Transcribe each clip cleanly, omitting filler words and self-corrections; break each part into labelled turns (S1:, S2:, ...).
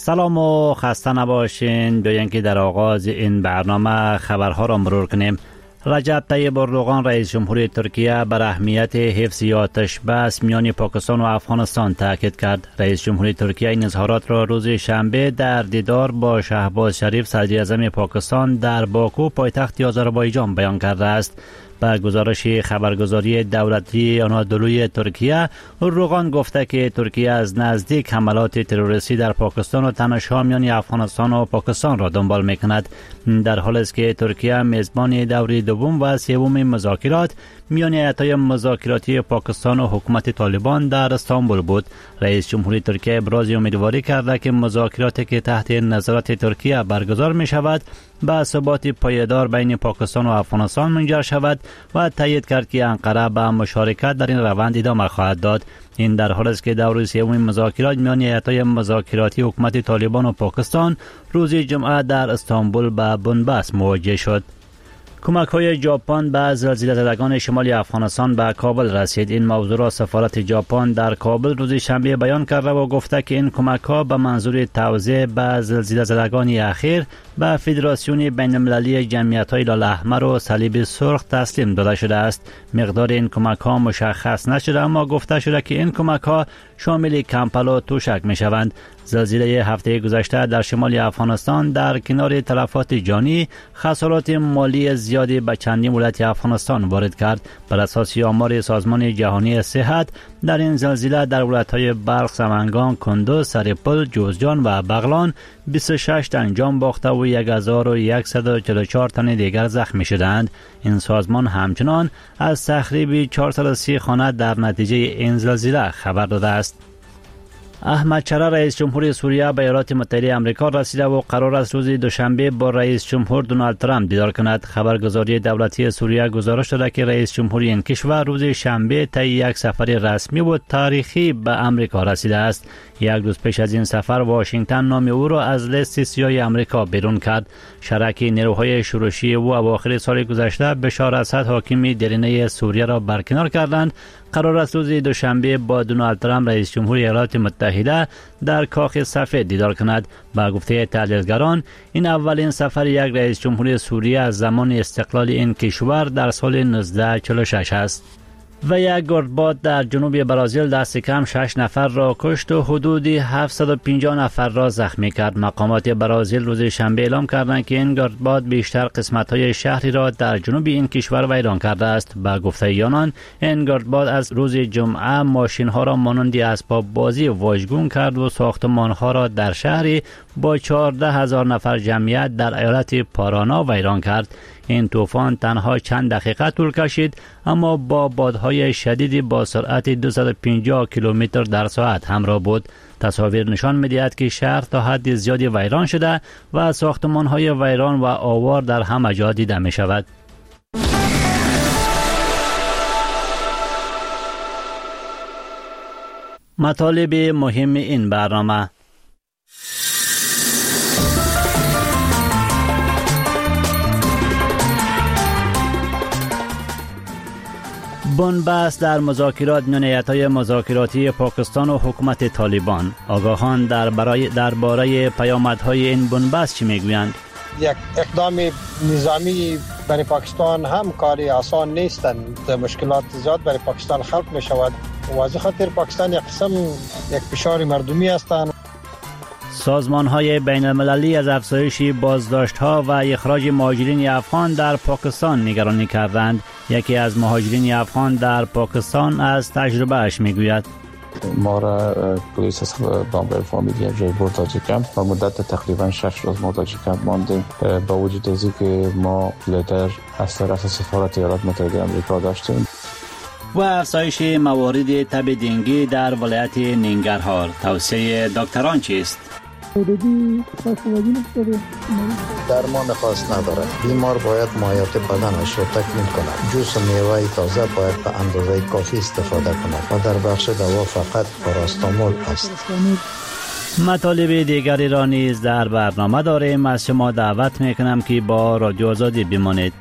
S1: سلام و خسته نباشین. بیاین که در آغاز این برنامه خبرها را مرور کنیم. رجب طیب اردوغان رئیس جمهوری ترکیه بر اهمیت حفظ آتش بس میان پاکستان و افغانستان تاکید کرد. رئیس جمهوری ترکیه این اظهارات را روز شنبه در دیدار با شهباز شریف صدر اعظم پاکستان در باکو پایتخت آذربایجان بیان کرده است. با گزارش خبرگزاری دولتی آنادولوی ترکیه، اردوغان گفته که ترکیه از نزدیک حملات تروریستی در پاکستان و تنش‌ها میان افغانستان و پاکستان را دنبال می‌کند، در حالی است که ترکیه میزبان دوره دوم و سوم مذاکرات میان هیئت‌های مذاکراتی پاکستان و حکومت طالبان در استانبول بود. رئیس جمهوری ترکیه ابراز امیدواری کرده که مذاکراتی که تحت نظارت ترکیه برگزار می‌شود به ثبات پایدار بین پاکستان و افغانستان منجر شود و تایید کرد که انقره به مشارکت در این روند ادامه خواهد داد. این در حالی است که دور سوم مذاکرات میان هیئت‌های مذاکراتی حکومت طالبان و پاکستان روز جمعه در استانبول به بنبست مواجه شد. کمک‌های ژاپن به زلزله زدگان شمال افغانستان به کابل رسید. این موضوع را سفارت ژاپن در کابل روز شنبه بیان کرده و گفته که این کمک‌ها به منظور توزیع به زلزله زدگان اخیر به فدراسیون بین‌المللی جمعیت‌های هلال احمر و صلیب سرخ تسلیم داده شده است. مقدار این کمک‌ها مشخص نشده، اما گفته شده که این کمک‌ها شامل کمپل و توشک می‌شوند. زلزله هفته گذشته در شمال افغانستان در کنار تلفات جانی خسارات مالی زیادی به چندین ولایت افغانستان وارد کرد. بر اساس آمار سازمان جهانی صحت، در این زلزله در ولایت‌های بلخ، سمنگان، کندوز، سرپل، جوزجان و بغلان 26 تن جان باخته و 1144 تن دیگر زخمی شدند. این سازمان همچنان از تخریب 430 خانه در نتیجه این زلزله خبر داده است. احمد شرا رئیس جمهوری سوریه به ایالات متحده آمریکا رسیده و قرار است روز دوشنبه با رئیس جمهور دونالد ترامپ دیدار کند. خبرگزاری دولتی سوریه گزارش داده که رئیس جمهوری این کشور روز شنبه طی یک سفر رسمی و تاریخی به آمریکا رسیده است. یک روز پیش از این سفر واشنگتن نام او را از لیست سیاه آمریکا بیرون کرد. شرک نیروهای شورشی او اواخر سال گذشته بشار اسد حاکم درینه سوریه را برکنار کردند. قرار است روز دوشنبه با دونالد ترامپ رئیس جمهوری ایالات متحده در کاخ سفید دیدار کند. با گفته تحلیلگران، این اولین سفر یک رئیس جمهوری سوریه از زمان استقلال این کشور در سال 1946 است. و یک گردباد در جنوب برزیل دست کم 6 نفر را کشت و حدود 750 نفر را زخمی کرد. مقامات برزیل روز شنبه اعلام کردند که این گردباد بیشتر قسمت‌های شهری را در جنوب این کشور ویران کرده است. با گفته آنان، این گردباد از روز جمعه ماشین‌ها را مانند اسباب بازی واژگون کرد و ساختمان‌ها را در شهری با 14,000 نفر جمعیت در ایالت پارانا ویران کرد. این طوفان تنها چند دقیقه طول کشید، اما با بادهای شدیدی با سرعت 250 کیلومتر در ساعت همراه بود. تصاویر نشان می‌دهد که شهر تا حد زیادی ویران شده و ساختمان‌های ویران و آوار در همه جا دیده می‌شود. مطالب مهم این برنامه: بنبست در مذاکرات میان هیئت‌های مذاکراتی پاکستان و حکومت طالبان. آگاهان درباره پیامدهای این بنبست چی میگویند؟
S2: یک اقدام نظامی برای پاکستان هم کاری آسان نیستند. مشکلات زیاد برای پاکستان خلق می شود. واضح خاطر پاکستان یک قسم یک فشار مردمی هستند.
S1: سازمان‌های بین‌المللی از افزایش بازداشت‌ها و اخراج مهاجرین افغان در پاکستان نگرانی کردند. یکی از مهاجرین افغان در پاکستان از تجربه‌اش میگوید:
S3: ما را پلیس از بامبر فامیلی یک جای برد تاجیکم و مدت تقریبا 6 روز ما تاجیکم ماندیم. با وجود از اینکه ما لتر از طرف سفارت ایالات متحده آمریکا داشتیم.
S1: و افزایش موارد تب دنگی در ولایت ننگرهار. توصیه دکتران چیست؟
S4: درمان خاص ندارد. بیمار باید مایات بدنش را تکمیل کند. جوس و میوه تازه باید به اندازه کافی استفاده کند و در بخش دوا فقط پاراستامول است.
S1: مطالب دیگری را نیز در برنامه داریم. از شما دعوت میکنم که با رادیو آزادی بمانید.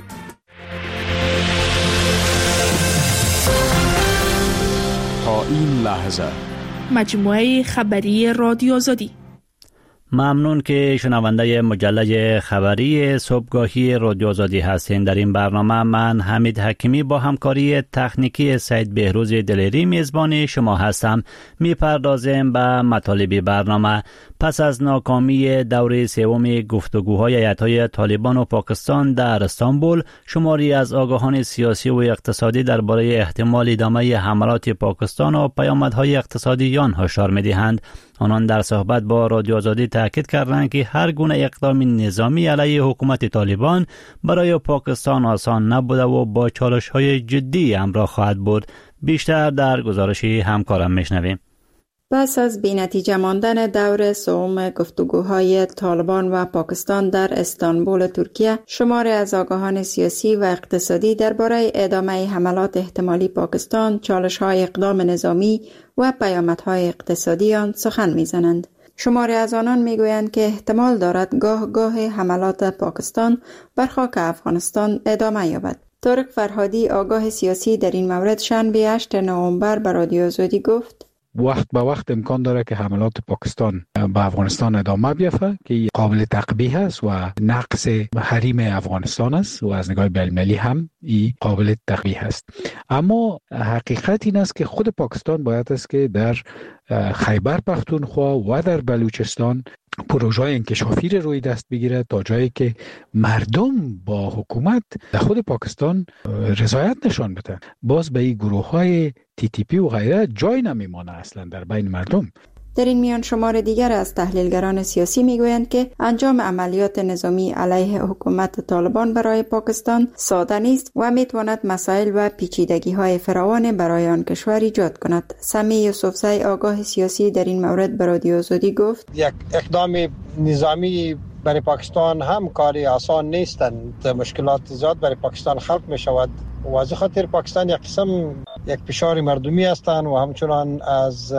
S5: تا این لحظه
S6: مجموعه خبری رادیو آزادی.
S1: ممنون که شنونده مجله خبری صبحگاهی رادیو آزادی هستین. در این برنامه من حمید حکیمی با همکاری تکنیکی سید بهروز دلیری میزبان شما هستم. میپردازیم به مطالب برنامه. پس از ناکامی دوره سوم گفتگوهای هیئت‌های طالبان و پاکستان در استانبول، شماری از آگاهان سیاسی و اقتصادی درباره احتمال ادامه حملات پاکستان و پیامدهای اقتصادی آن هشدار می‌دهند. آنان در صحبت با رادیو آزادی تاکید کردند که هر گونه اقدام نظامی علیه حکومت طالبان برای پاکستان آسان نبوده و با چالش‌های جدی همراه خواهد بود. بیشتر در گزارش همکارم میشنویم.
S5: پس از بی‌نتیجه ماندن دور سوم گفتگوهای طالبان و پاکستان در استانبول ترکیه، شماری از آگاهان سیاسی و اقتصادی درباره ادامه حملات احتمالی پاکستان، چالش‌های اقدام نظامی و پیامدهای اقتصادی آن سخن می‌زنند. شماری از آنان می‌گویند که احتمال دارد گاه حملات پاکستان بر خاک افغانستان ادامه یابد. طارق فرهادی، آگاه سیاسی، در این مورد شنبه 8 نوامبر به رادیو آزادی گفت:
S6: وقت به وقت امکان داره که حملات پاکستان به افغانستان ادامه بیافته که قابل تقبیح است و نقص حریم افغانستان است و از نگاه بین‌المللی هم این قابل تقبیح است. اما حقیقت این است که خود پاکستان باید است که در خیبر پختونخوا و در بلوچستان پروژه‌های انکشافی روی دست بگیره تا جایی که مردم با حکومت در خود پاکستان رضایت نشان بدن. باز به این گروه‌های TTP و غیره جای نمیمانه اصلا در بین مردم.
S5: در این میان شمار دیگر از تحلیلگران سیاسی میگویند که انجام عملیات نظامی علیه حکومت طالبان برای پاکستان ساده نیست و میتواند مسائل و پیچیدگی‌های فراوان برای آن کشور ایجاد کند. سمی یوسفزی، آگاه سیاسی، در این مورد به رادیو آزادی گفت:
S2: یک اقدام نظامی برای پاکستان هم کاری آسان نیستند. مشکلات زیاد برای پاکستان خلق می شود و از خاطر پاکستان یک قسم یک فشار مردمی هستند و همچنان از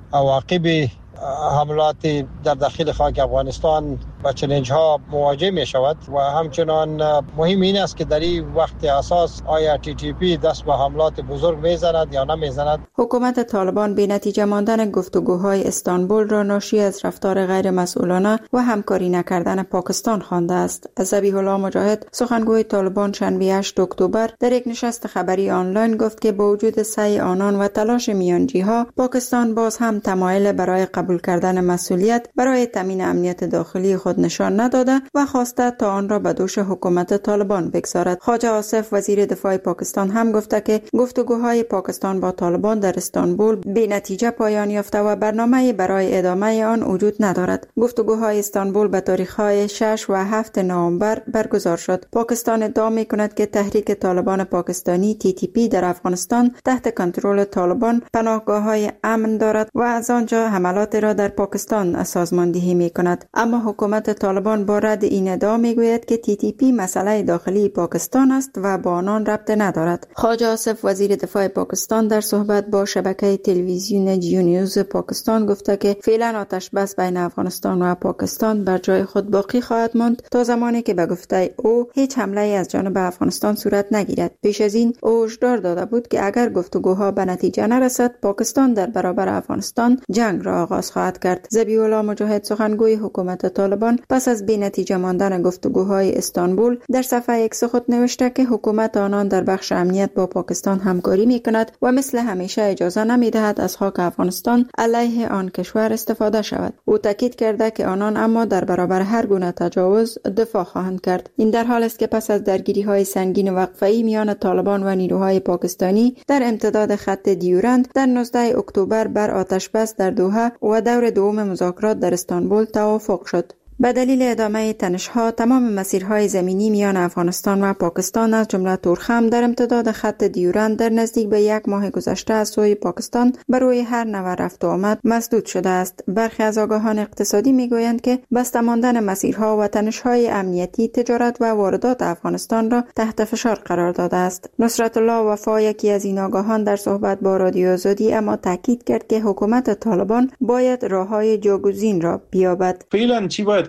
S2: عواقب حملات در داخل خاک افغانستان با چالش ها مواجه می شود و همچنان مهم این است که در این وقت اساس آیا TTP دست به حملات بزرگ می زند یا نمی زند.
S5: حکومت طالبان بی نتیجه ماندن گفتگوهای استانبول را ناشی از رفتار غیر مسئولانه و همکاری نکردن پاکستان خوانده است. ذبیح الله مجاهد، سخنگوی طالبان، شنبه 8 اکتبر در یک نشست خبری آنلاین گفت که با وجود سعی آنان و تلاش میانجی‌ها، پاکستان باز هم تمایل برای قبول کردن مسئولیت برای تامین امنیت داخلی خود نشان نداده و خواسته تا آن را به دوش حکومت طالبان بگذارد. خواجه آصف، وزیر دفاع پاکستان، هم گفته که گفتگوهای پاکستان با طالبان در استانبول بی نتیجه پایان یافته و برنامه برای ادامه آن وجود ندارد. گفتگوهای استانبول به تاریخ‌های 6 و 7 نوامبر برگزار شد. پاکستان ادعا می‌کند که تحریک طالبان پاکستانی TTP در افغانستان تحت کنترل طالبان پناهگاه‌های امن دارد و از آنجا حملات را در پاکستان سازماندهی می‌کند. اما حکومت طالبان با رد این ادعا میگوید که TTP مسئله داخلی پاکستان است و با آنان ربط ندارد. خواجه آصف، وزیر دفاع پاکستان، در صحبت با شبکه تلویزیون جیو نیوز پاکستان گفته که فعلا آتش بس بین افغانستان و پاکستان بر جای خود باقی خواهد ماند تا زمانی که به گفته او هیچ حمله از جانب افغانستان صورت نگیرد. پیش از این او هشدار داده بود که اگر گفتگوها به نتیجه نرسد، پاکستان در برابر افغانستان جنگ را آغاز خواهد کرد. ذبیح الله مجاهد، سخنگوی حکومت طالبان، پس از بی نتیجه ماندن گفتگوهای استانبول در صفحه X خود نوشته که حکومت آنان در بخش امنیت با پاکستان همکاری می‌کند و مثل همیشه اجازه نمی‌دهد از خاک افغانستان علیه آن کشور استفاده شود. او تاکید کرده که آنان اما در برابر هر گونه تجاوز دفاع خواهند کرد. این در حال است که پس از درگیری‌های سنگین وقفه‌ای میان طالبان و نیروهای پاکستانی در امتداد خط دیورند در 19 اکتبر بر آتش بس در دوحه و دور دوم مذاکرات در استانبول توافق شد. به دلیل ادامه تنش‌ها، تمام مسیرهای زمینی میان افغانستان و پاکستان از جمله تورخم در امتداد خط دیورند در نزدیک به 1 ماه گذشته از سوی پاکستان بر روی هر نوع رفت و آمد مسدود شده است. برخی از آگاهان اقتصادی میگویند که بسته ماندن مسیرها و تنش‌های امنیتی تجارت و واردات افغانستان را تحت فشار قرار داده است. نصرت الله وفا، یکی از این آگاهان، در صحبت با رادیو آزادی اما تاکید کرد که حکومت طالبان باید راه‌های جاگزین را بیابد.
S7: فعلا چی باید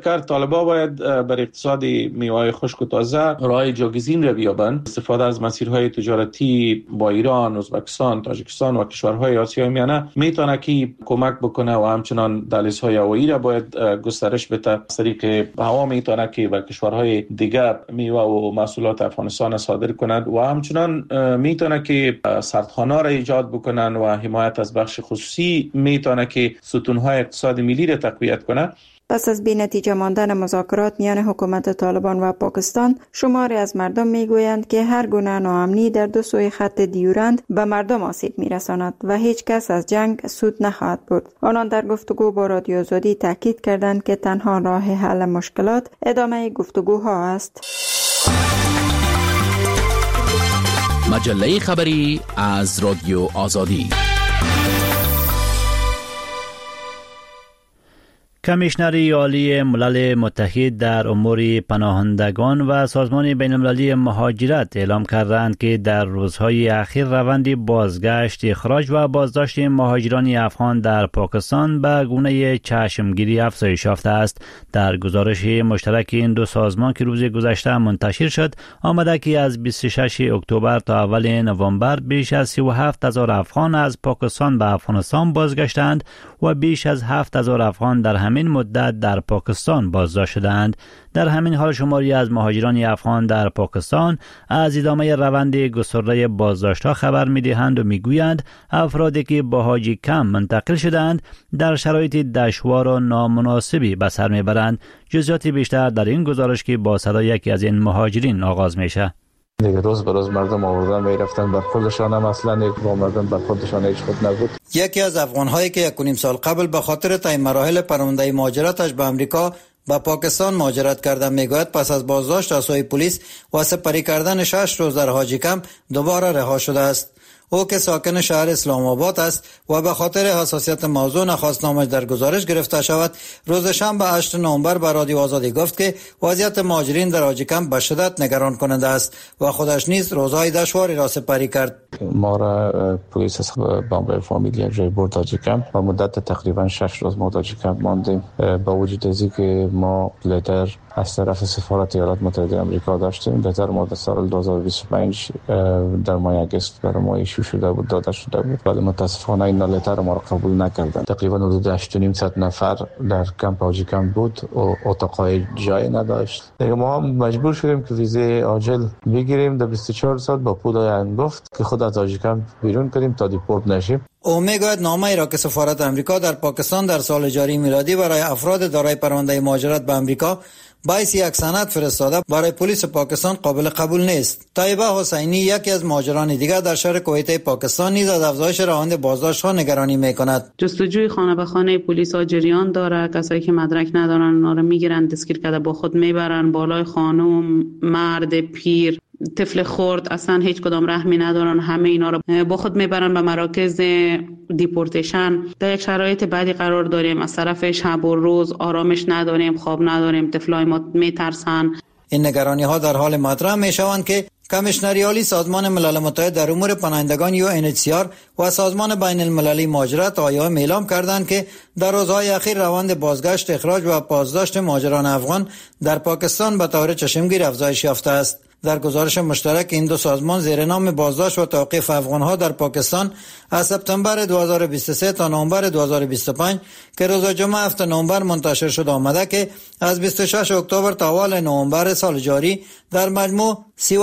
S3: کرد طالبان باید بر اقتصاد میوه خشک و تازه راه جاگزین را بیابند. استفاده از مسیرهای تجارتی با ایران، ازبکستان، تاجیکستان و کشورهای آسیای میانه میتونه که کمک بکنه و همچنان دهلیزهای هوایی را باید گسترش بده. از طریق هوا میتونه که به کشورهای دیگر میوه و محصولات افغانستان صادر کند و همچنان میتونه که سردخانه را ایجاد بکنن و حمایت از بخش خصوصی میتونه که ستونهای اقتصاد ملی را تقویت کنه.
S5: پس از بی‌نتیجه ماندن مذاکرات میان حکومت طالبان و پاکستان، شماری از مردم میگویند که هر گونه ناامنی در دو سوی خط دیورند به مردم آسیب میرساند و هیچ کس از جنگ سود نخواهد برد. آنان در گفتگو با رادیو آزادی تاکید کردند که تنها راه حل مشکلات ادامه گفتگوها است.
S7: مجله خبری از رادیو آزادی.
S1: کمیشنر عالی ملل متحد در امور پناهندگان و سازمان بین المللی مهاجرت اعلام کردند که در روزهای اخیر روند بازگشت، اخراج و بازداشت مهاجران افغان در پاکستان به گونه چشمگیری افزایش یافته است. در گزارش مشترک این دو سازمان که روز گذشته منتشر شد، آمده که از 26 اکتبر تا اول نوامبر بیش از 37,000 افغان از پاکستان به افغانستان بازگشتند و بیش از 7,000 افغان در همین مدت در پاکستان بازداشت شدند. در همین حال شماری از مهاجران افغان در پاکستان از ادامه روند گسترده بازداشت‌ها خبر می‌دهند و می‌گویند افرادی که با حاجی کم منتقل شدند در شرایط دشوار و نامناسبی به سر می‌برند. جزئیات بیشتر در این گزارش که با صدای یکی از این مهاجرین آغاز میشه.
S3: دیگه روز به روز مردم آوردن میرفتن، برخوردشان هم اصلا با مردم برخوردشان هیچ خوب نبود.
S8: یکی از افغان‌هایی که 1.5 سال قبل به خاطر طی مراحل پرونده مهاجرتش به امریکا به پاکستان مهاجرت کرده میگوید پس از بازداشت از سوی پلیس و سپری کردن 6 روز در حاجی کم دوباره رها شده است. او که ساکن شهر اسلام آباد است و به خاطر حساسیت موضوع نخواست نامش در گزارش گرفته شود، روز شنبه 8 نوامبر به رادیو آزادی گفت که وضعیت مهاجرین در حاجی کم به شدت نگران کننده است و خودش نیز روزهای دشواری را سپری کرد.
S3: ما را پلیس از بامبای فامیلی جای برد حاجی کم و مدت تقریبا 6 روز ما حاجی کم ماندیم. با وجود از اینکه ما لتر از طرف سفارت ایالات متحده آمریکا داشتیم، لتر ما در سال 2025 در ماه اگست برای ما ایشو شده بود، داده شده بود، ولی متاسفانه این لتر ما را قبول نکردند. تقریبا حدود 8,500 نفر در کمپ حاجی کم بود و اتاقای جای نداشت. دیگه ما مجبور شدیم که ویزای عاجل بگیریم در 24 ساعت با پولای انگفت که خود از حاجی کم بیرون کنیم تا دیپورت نشیم.
S8: او میگوید نامه‌ای را که سفارت آمریکا در پاکستان در سال جاری میلادی برای افراد دارای پرونده مهاجرت به آمریکا باعث یک سند فرستاده برای پلیس پاکستان قابل قبول نیست. طیبه حسینی یکی از مهاجران دیگر در شهر کویته پاکستان نیز از افزایش روند بازداشت‌ها نگرانی می‌کند.
S9: جستجوی خانه به خانه پلیس ها جریان داره، کسایی که مدرک ندارن اونا رو میگیرن، دستگیر کرده با خود میبرن بالای خانم، مرد، پیر، طفل خرد، اصلا هیچ کدام رحمی ندارن، همه اینا رو با خود میبرن به مراکز دیپورتیشن. در یک شرایط بدی قرار داریم، از طرف شب و روز آرامش نداریم، خواب نداریم، طفلای ما میترسن.
S8: این نگرانی ها در حال مطرح میشوند که کمیشنر عالی سازمان ملل متحد در امور پناهندگان UNHCR و سازمان بین المللی مهاجرت IOM اعلام کردند که در روزهای اخیر روند بازگشت، اخراج و بازداشت مهاجران افغان در پاکستان به طور چشمگیر افزایش یافته است. در گزارش مشترک این دو سازمان زیر نام بازداشت و توقیف افغان‌ها در پاکستان از سپتامبر 2023 تا نوامبر 2025 که روز جمعه 7 نوامبر منتشر شد آمده که از 26 اکتبر تا اول نوامبر سال جاری در مجموع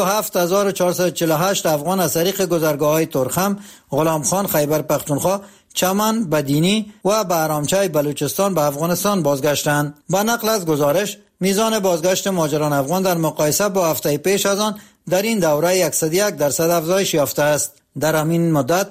S8: 37,448 افغان از طریق گذرگاه‌های ترخم، غلامخان، خیبر پختونخوا، چمن، بدینی و بهرامچای بلوچستان به افغانستان بازگشتند. با نقل از گزارش میزان بازگشت مهاجران افغان در مقایسه با هفته پیش از آن در این دوره 101% افزایش یافته است. در همین مدت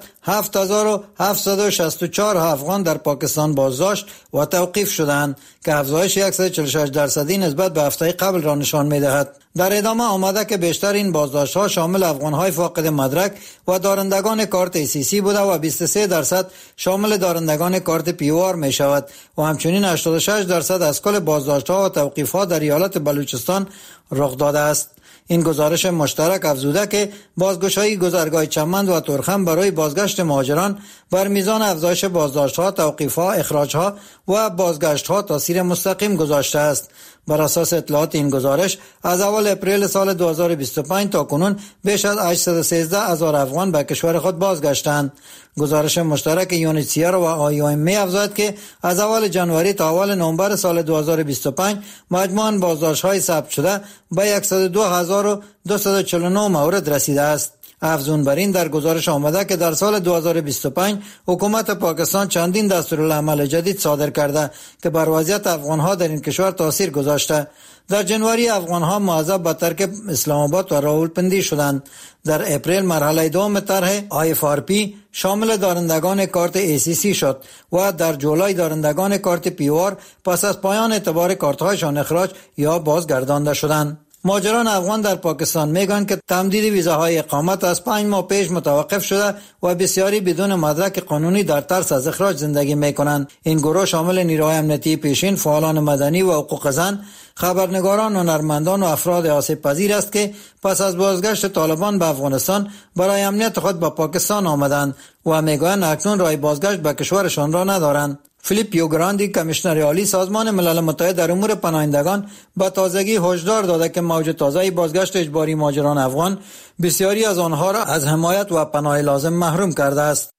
S8: 7,764 افغان در پاکستان بازداشت و توقیف شدند که افزایش 146% نسبت به هفته قبل را نشان می‌دهد. در ادامه آمده که بیشتر این بازداشت‌ها شامل افغان‌های فاقد مدرک و دارندگان کارت CC بوده و 23% شامل دارندگان کارت PR می‌شود و همچنین 86% از کل بازداشت‌ها و توقیف‌ها در ایالت بلوچستان رخ داده است. این گزارش مشترک افزوده که بازگشایی گذرگاه چمند و ترخم برای بازگشت مهاجران بر میزان افزایش بازداشت‌ها، توقیف‌ها، اخراج‌ها و بازگشت‌ها تاثیر مستقیم گذاشته است. بر اساس اطلاعات این گزارش از اول اپریل سال 2025 تا کنون بیش از 813,000 افغان به کشور خود بازگشتند. گزارش مشترک یونیسیار و آی‌ام می افزاید که از اول جنوری تا اول نوامبر سال 2025 مجموعاً بازداشت‌های ثبت شده به 102,249 مورد رسیده است. افزون بر این در گزارش آمده که در سال 2025 حکومت پاکستان چندین دستورالعمل جدید صادر کرده که بر وضعیت افغان‌ها در این کشور تاثیر گذاشته. در جنوری افغان‌ها معذب به ترک اسلام آباد و راولپندی شدند. در اپریل مرحله دوم طرح IFRP شامل دارندگان کارت ACC شد و در جولای دارندگان کارت پیوار پس از پایان اعتبار کارت‌هایشان اخراج یا بازگردانده شدند. مهاجران افغان در پاکستان میگن که تمدید ویزاهای اقامت از 5 ماه پیش متوقف شده و بسیاری بدون مدرک قانونی در ترس از اخراج زندگی میکنند. این گروه شامل نیروهای امنیتی پیشین، فعالان مدنی و حقوق زن، خبرنگاران، هنرمندان و افراد آسیب پذیر است که پس از بازگشت طالبان به افغانستان برای امنیت خود به پاکستان آمدند و میگویند اکنون راه بازگشت به کشورشان را ندارند. فیلیپ یوگراندی، کمیشنر عالی سازمان ملل متحد در امور پناهندگان، به تازگی هشدار داده که موج تازه‌ای بازگشت اجباری مهاجران افغان بسیاری از آنها را از حمایت و پناه لازم محروم کرده است.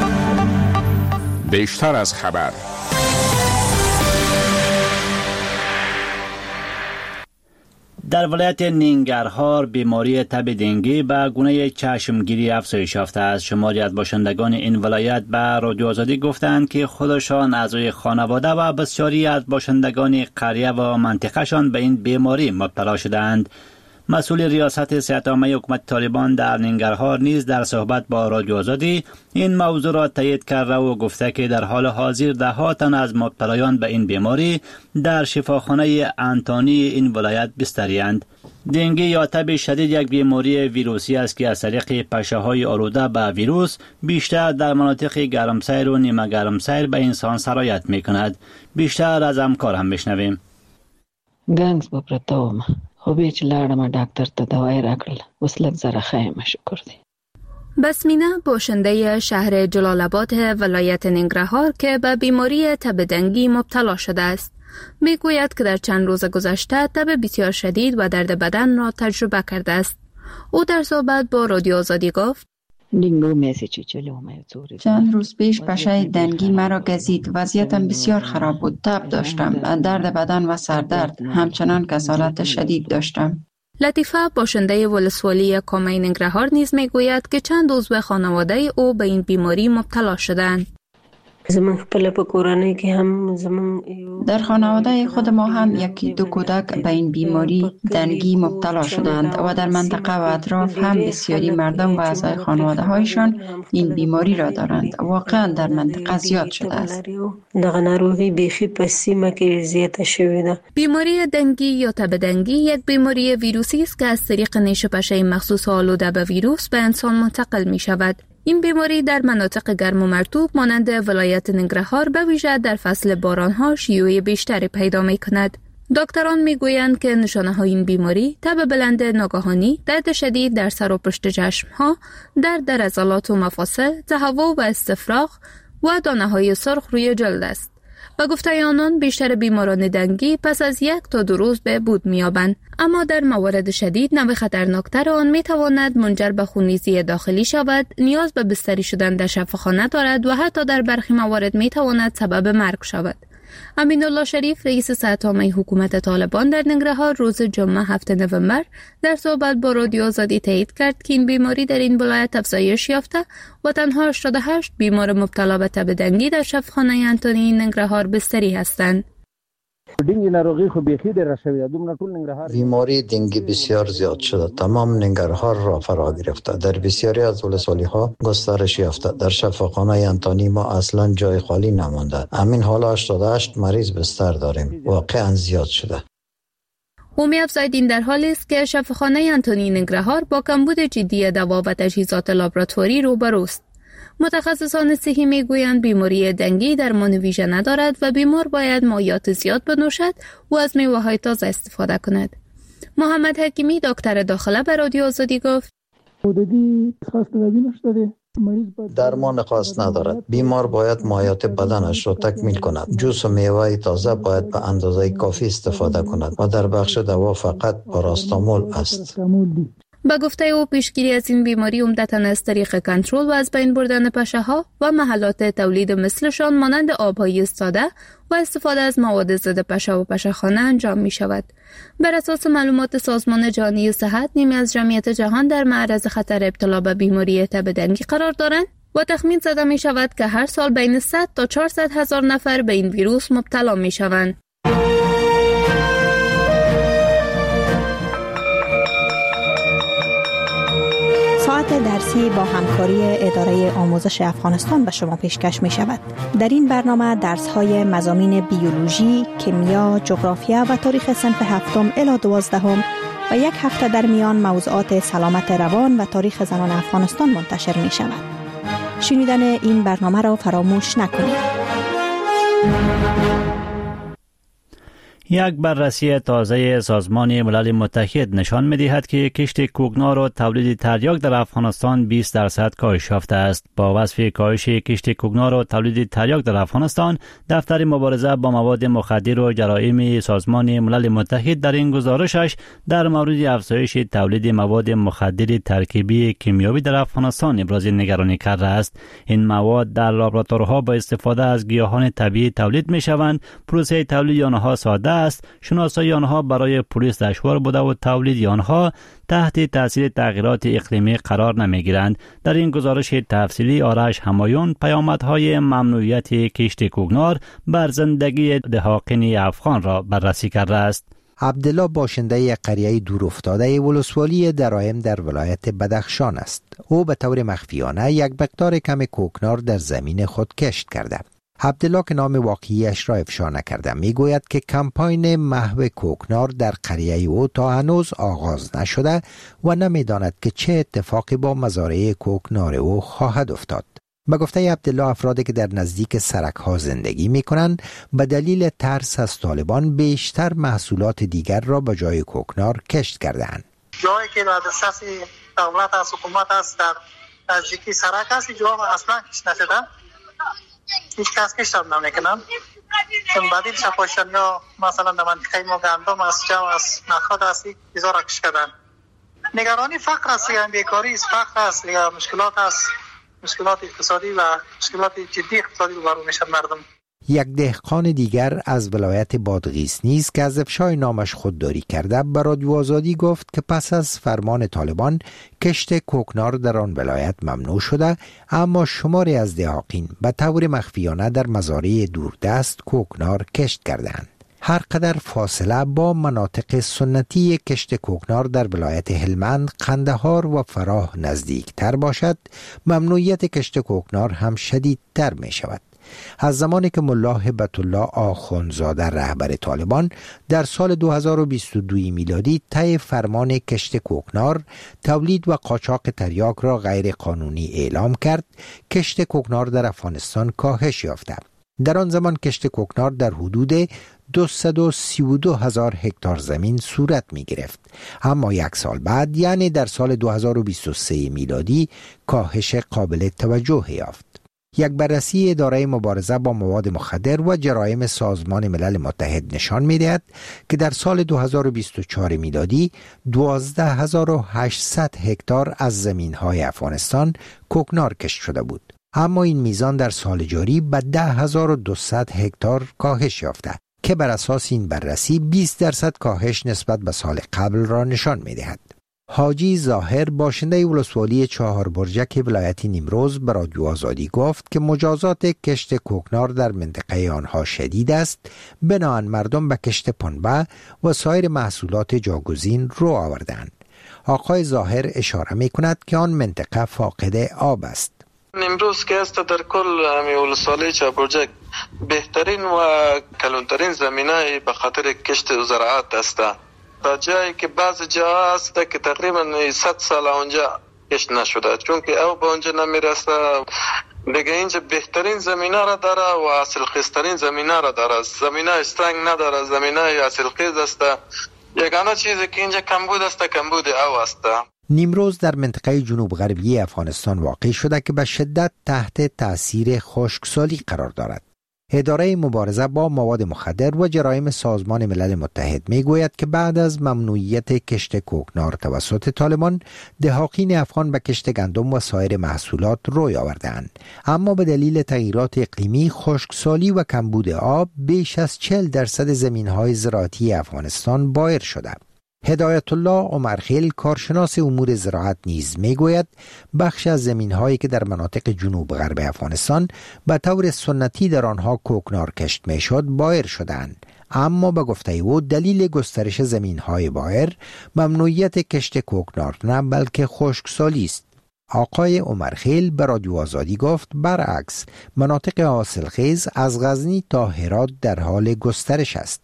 S10: بیشتر از خبر.
S1: در ولایت ننگرهار بیماری تب دنگی به گونه چشمگیری افزایش یافته است. شماری از باشندگان این ولایت به رادیو آزادی گفتند که خودشان، اعضای خانواده و بسیاری از باشندگان قریه و منطقهشان به این بیماری مبتلا شدند. مسئول ریاست صحت عامه حکومت طالبان در ننگرهار نیز در صحبت با رادیو آزادی این موضوع را تایید کرده و گفته که در حال حاضر ده‌ها تن از مبتلایان به این بیماری در شفاخانه انتانی این ولایت بستری‌اند. دنگی یا تب شدید یک بیماری ویروسی است که از طریق پشه‌های آلوده به ویروس بیشتر در مناطق گرمسیر و نیمه گرمسیر به انسان سرایت می‌کند. بیشتر از همکارم بشنویم.
S11: گنگس بپرتاوم خب هیچ لاړم ډاکټر ته دوايي راکړل اوس لږ زره ښه شکر دی.
S12: بسمینه باشنده شهر جلال آباد ولایت ننگرهار که به بیماری تب دنگی مبتلا شده است میگوید که در چند روز گذشته تب بسیار شدید و درد بدن را تجربه کرده است. او در صحبت با رادیو آزادی گفت
S5: چند روز پیش پشه دنگی مرا گزید. وضعیتم بسیار خراب بود. تب داشتم، درد بدن و سردرد، همچنان کسالت شدید داشتم.
S12: لطیفه باشنده ولسوالی کامه ننگرهار نیز میگوید که چند عضو خانواده او به این بیماری مبتلا شدند.
S5: در خانواده خود ما هم یکی دو کودک به این بیماری دنگی مبتلا شدند و در منطقه و اطراف هم بسیاری مردم و اعضای خانواده هایشان این بیماری را دارند. واقعا در منطقه زیاد شده است.
S12: بیماری دنگی یا تب دنگی یک بیماری ویروسی است که از طریق نیش پشه مخصوص آلوده به ویروس به انسان منتقل می شود. این بیماری در مناطق گرم و مرطوب مانند ولایت ننگرهار به ویژه در فصل بارانها شیوع بیشتری پیدا می کند. دکتران می گویند که نشانه های این بیماری تب بلند ناگهانی، درد شدید در سر و پشت چشم ها، درد در عضلات و مفاصل، تهوع و استفراغ و دانه های سرخ روی جلد است. و گفته آنان بیشتر بیماران دنگی پس از 1 تا 2 روز به بود می‌یابند، اما در موارد شدید نوع خطرناکتر آن می‌تواند منجر به خونریزی داخلی شود، نیاز به بستری شدن در شفاخانه دارد و حتی در برخی موارد می‌تواند سبب مرگ شود. امین الله شریف رئیس صحت عامه حکومت طالبان در ننگرهار روز جمعه 7 نوامبر در صحبت با رادیو آزادی تایید کرد که این بیماری در این ولایت افزایش یافته و تنها 88 بیمار مبتلا به تب دنگی در شفاخانه انتونی ننگرهار بستری هستند.
S4: بیماری دنگی بسیار زیاد شده. تمام ننگرهار را فرا گرفته. در بسیاری از ولسوالی ها گسترش یافته. در شفاخانه انتانی ما اصلا جای خالی نمانده. همین حالا 88 مریض بستر داریم. واقعا زیاد شده.
S12: او می‌افزاید این در حالی است که شفاخانه انتونی ننگرهار با کمبود جدی دوا و تجهیزات لابراتواری روبروست. متخصصان صحی میگویند بیماری دنگی درمان ویژه ندارد و بیمار باید مایعات زیاد بنوشد و از میوه‌های تازه استفاده کند. محمد حکیمی دکتر داخله به رادیو آزادی گفت
S4: درمان خاص ندارد. بیمار باید مایات بدنش را تکمیل کند. جوس و میوه تازه باید به اندازه کافی استفاده کند و در بخش دوا فقط پاراستامول است.
S12: به گفته او پیشگیری از این بیماری عمدتاً از طریق کنترل و از بین بردن پشه‌ها و محلات تولید مثلشان مانند آبهای استاده و استفاده از مواد ضد پشه و پشه‌خانه انجام می شود. بر اساس معلومات سازمان جهانی صحت، نیمی از جمعیت جهان در معرض خطر ابتلا به بیماری تب دنگی قرار دارند و تخمین زده می شود که هر سال بین 100 تا 400 هزار نفر به این ویروس مبتلا می شوند.
S10: ساعت درسی با همکاری اداره آموزش افغانستان به شما پیشکش می شود. در این برنامه درس های مضامین بیولوژی، کیمیا، جغرافیا و تاریخ صنف 7 الی 12 و یک هفته در میان موضوعات سلامت روان و تاریخ زنان افغانستان منتشر می شود. شنیدن این برنامه را فراموش نکنید.
S1: یک بررسی تازه سازمان ملل متحد نشان می‌دهد که کشت کوکنار و تولید تریاک در افغانستان 20% کاهش یافته است. با وصف کاهش کشت کوکنار و تولید تریاک در افغانستان، دفتر مبارزه با مواد مخدر و جرایم سازمان ملل متحد در این گزارشش در مورد افزایش تولید مواد مخدر ترکیبی کیمیایی در افغانستان ابراز نگرانی کرده است. این مواد در لابراتوارها با استفاده از گیاهان طبیعی تولید می‌شوند. پروسه تولید آنها ساده است. شناسایی آنها برای پلیس دشوار بوده و تولید آنها تحت تاثیر تغییرات اقلیمی قرار نمیگیرند. در این گزارش تفصیلی آرش همایون پیامدهای ممنوعیت کشت کوکنار بر زندگی دهقان افغان را بررسی کرده است.
S13: عبدالله باشنده یک قریه دور افتاده ولسوالی درایم در ولایت بدخشان است. او به طور مخفیانه یک مقدار کم کوکنار در زمین خود کشت کرده. عبدالله که نام واقعیش را افشا نکرده میگوید که کمپاین محو کوکنار در قریه او تا هنوز آغاز نشده و نمیداند که چه اتفاقی با مزارع کوکنار او خواهد افتاد. به گفته عبدالله، افرادی که در نزدیک سرک ها زندگی می کنند به دلیل ترس از طالبان بیشتر محصولات دیگر را به جای کوکنار کشت کردند.
S14: جایی که در دسترس دولت از حکومت است در نزدیکی سرک است، جا اصلا کشت نشده، هیچ کس کشت هم نمیکنن. چون بدیل شپاشن یا مثلا در منطقه ما گندم است، جو است، نخود است، چیزا را کشت کردن. نگرانی فقر است، بیکاری است، فقر است، مشکلات است، مشکلات اقتصادی و مشکلات جدی اقتصادی روبرو میشن مردم.
S13: یک دهقان دیگر از ولایت بادغیس نیز که از افشای نامش خودداری کرده به رادیو آزادی گفت که پس از فرمان طالبان کشت کوکنار در آن ولایت ممنوع شده، اما شماری از دهقان به طور مخفیانه در مزارع دوردست کوکنار کشت کردند. هر قدر فاصله با مناطق سنتی کشت کوکنار در ولایت هلمند، قندهار و فراه نزدیک تر باشد، ممنوعیت کشت کوکنار هم شدیدتر می شود. از زمانی که ملا هبت الله آخوندزاده رهبر طالبان در سال 2022 میلادی طی فرمان کشت کوکنار، تولید و قاچاق تریاک را غیر قانونی اعلام کرد، کشت کوکنار در افغانستان کاهش یافته. در آن زمان کشت کوکنار در حدود 232,000 هکتار زمین صورت می گرفت، اما یک سال بعد یعنی در سال 2023 میلادی کاهش قابل توجه یافت. یک بررسی اداره مبارزه با مواد مخدر و جرایم سازمان ملل متحد نشان می‌دهد که در سال 2024 میلادی 12,800 هکتار از زمین‌های افغانستان کوکنار کشت شده بود، اما این میزان در سال جاری به 10,200 هکتار کاهش یافته که بر اساس این بررسی 20% کاهش نسبت به سال قبل را نشان می‌دهد. حاجی ظاهر باشنده ولسوالی چهار برجک ولایت نیمروز به رادیو آزادی گفت که مجازات کشت کوکنار در منطقه آنها شدید است، بنابراین مردم به کشت پنبه و سایر محصولات جاگزین رو آوردند. آقای ظاهر اشاره می کند که آن منطقه فاقد آب است.
S15: نیمروز که است در کل ولسوالی چهار برجک بهترین و کلانترین زمینه به خاطر کشت و زراعت است. تا جایی که بعض جاها هست که تقریبا 100 سال اونجا کشت نشده، چون که او به اونجا نمیرسه. دیگه اینجا بهترین زمینه را داره و حاصل خیزترین زمینه را داره. زمینه استنگ نداره، زمینه حاصل خیز است. یگانه چیزی که اینجا کمبود است کمبود او است.
S13: نیمروز در منطقه جنوب غربی افغانستان واقع شده که به شدت تحت تأثیر خشکسالی قرار دارد. اداره مبارزه با مواد مخدر و جرایم سازمان ملل متحد می گوید که بعد از ممنوعیت کشت کوکنار توسط طالبان، دهاقین افغان به کشت گندم و سایر محصولات روی آوردند، اما به دلیل تغییرات اقلیمی، خشکسالی و کمبود آب بیش از 40% زمین‌های زراعتی افغانستان بایر شده. هدایت الله عمرخیل، کارشناس امور زراعت، نیز میگوید بخش از زمین‌هایی که در مناطق جنوب غرب افغانستان به طور سنتی در آنها کوکنار کشت میشد بایر شدند، اما به گفته او دلیل گسترش زمین‌های بایر ممنوعیت کشت کوکنار نه بلکه خشکسالی است. آقای عمرخیل به رادیو آزادی گفت برعکس، مناطق حاصلخیز از غزنی تا هرات در حال گسترش است.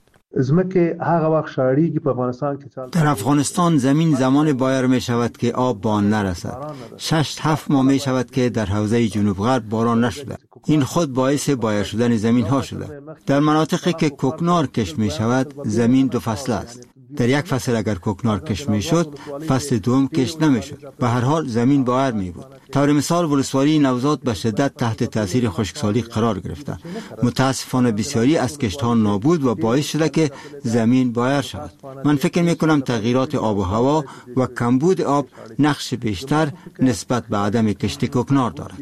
S16: در افغانستان زمین زمان بایر می شود که آب به آن نرسد. 6-7 ماه می شود که در حوزه جنوب غرب باران نشده. این خود باعث بایر شدن زمین ها شده. در مناطقی که کوکنار کشت می شود زمین 2 فصل است. در یک فصل اگر کوکنار کشت می شد، فصل دوم کشت نمی شد. به هر حال زمین بایر می بود. طور مثال ولسوالی نوزاد به شدت تحت تاثیر خشکسالی قرار گرفته. متاسفانه بسیاری از کشت ها نابود و باعث شده که زمین بایر شود. من فکر می کنم تغییرات آب و هوا و کمبود آب نقش بیشتر نسبت به عدم کشت کوکنار دارد.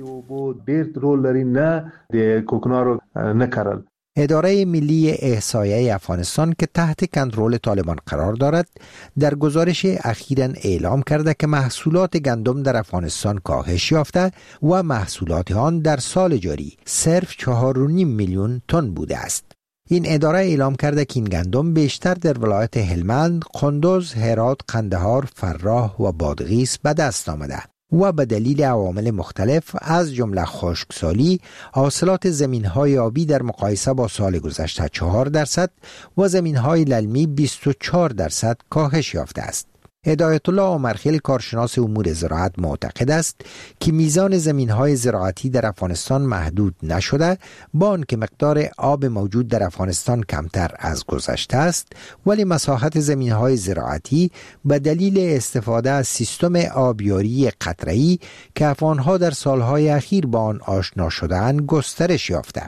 S13: اداره ملی احصایه افغانستان که تحت کنترل طالبان قرار دارد، در گزارش اخیراً اعلام کرده که محصولات گندم در افغانستان کاهش یافته و محصولات آن در سال جاری صرف 4.5 میلیون تن بوده است. این اداره اعلام کرده که این گندم بیشتر در ولایت هلمند، قندوز، هرات، قندهار، فراه و بادغیس به دست آمده و به دلیل عوامل مختلف از جمله خشکسالی، حاصلات زمین‌های آبی در مقایسه با سال گذشته 4% و زمین‌های للمی 24% کاهش یافته است. هدایت الله عمرخیل، کارشناس امور زراعت، معتقد است که میزان زمین‌های زراعتی در افغانستان محدود نشده، با آنکه مقدار آب موجود در افغانستان کمتر از گذشته است، ولی مساحت زمین‌های زراعتی به دلیل استفاده از سیستم آبیاری قطره‌ای که افغان‌ها در سالهای اخیر با آن آشنا شده‌اند گسترش یافته.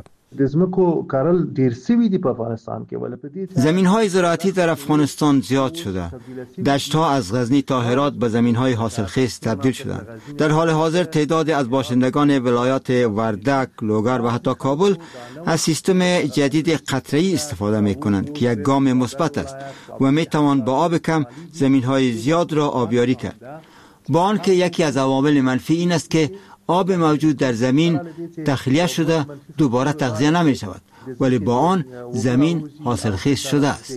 S16: زمین های زراعتی در افغانستان زیاد شده. دشت ها از غزنی تا هرات به زمین های حاصلخیز تبدیل شدند. در حال حاضر تعداد از باشندگان ولایات وردک، لوگر و حتی کابل از سیستم جدید قطره‌ای استفاده می کنند که یک گام مثبت است و می توان با آب کم زمین های زیاد را آبیاری کرد. با آنکه یکی از عوامل منفی این است که آب موجود در زمین تخلیه شده دوباره تغذیه نمی شود، ولی با آن زمین حاصلخیز شده است.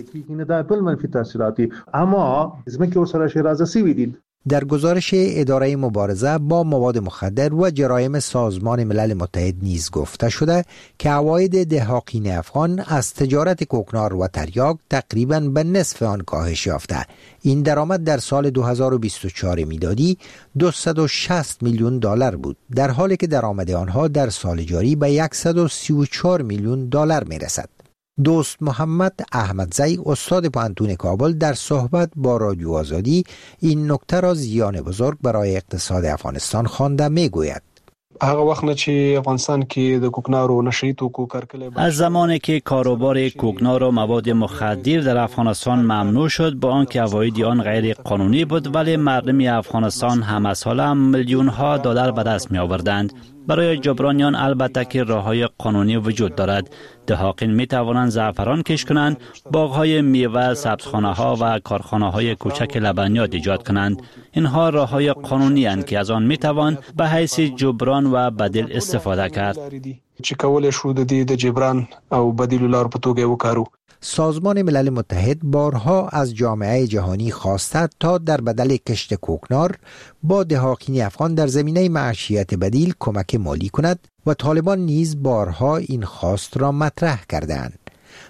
S13: در گزارش اداره مبارزه با مواد مخدر و جرایم سازمان ملل متحد نیز گفته شده که عواید دهاقین افغان از تجارت کوکنار و تریاک تقریباً به نصف آن کاهش یافته. این درآمد در سال 2024 میلادی 260 میلیون دلار بود، در حالی که درآمد آنها در سال جاری به 134 میلیون دلار میرسد. دوست محمد احمدزی، استاد پانتون کابل، در صحبت با رادیو آزادی این نکته را زیان بزرگ برای اقتصاد افغانستان خوانده میگوید.
S17: هغه وخت نه چې افغانستان کې د کوکنار او نشئی توکو کارکله
S1: از زمانی که کاروبار کوکنار و مواد مخدر در افغانستان ممنوع شد، با آنکه عواید آن غیر قانونی بود، ولی مردم افغانستان همه ساله میلیون ها دلار به دست می آوردند. برای جبران آن البته که راههای قانونی وجود دارد. دهاقین می توانند زعفران کشت کنند، باغهای میوه، سبزخانه ها و کارخانه های کوچک لبنیات ایجاد کنند. اینها راههای قانونی اند که از آن می توان به حیث جبران و بدیل استفاده کرد.
S17: چې کولای شو د دې د جبران او بدیل لار په توګه وکړو.
S13: سازمان ملل متحد بارها از جامعه جهانی خواسته تا در بدل کشت کوکنار با دهاقین افغان در زمینه معیشت بدیل کمک مالی کند و طالبان نیز بارها این خواست را مطرح کردند.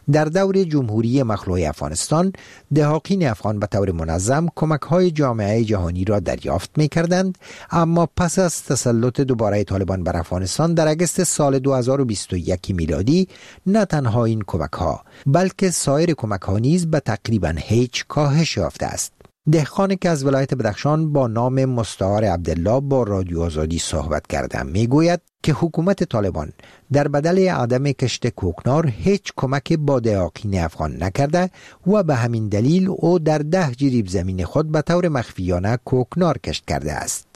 S13: در دور جمهوری مخلوع افغانستان دهاقین افغان به طور منظم کمک‌های جامعه جهانی را دریافت می‌کردند، اما پس از تسلط دوباره طالبان بر افغانستان در اگست سال 2021 میلادی نه تنها این کمک‌ها بلکه سایر کمک‌ها نیز به تقریباً هیچ کاهش یافته است. دهقانی که از ولایت بدخشان با نام مستعار عبدالله با رادیو آزادی صحبت کرده میگوید که حکومت طالبان در بدل عدم کشت کوکنار هیچ کمک با دهاقین افغان نکرده و به همین دلیل او در 10 جریب زمین خود به طور مخفیانه کوکنار کشت کرده است.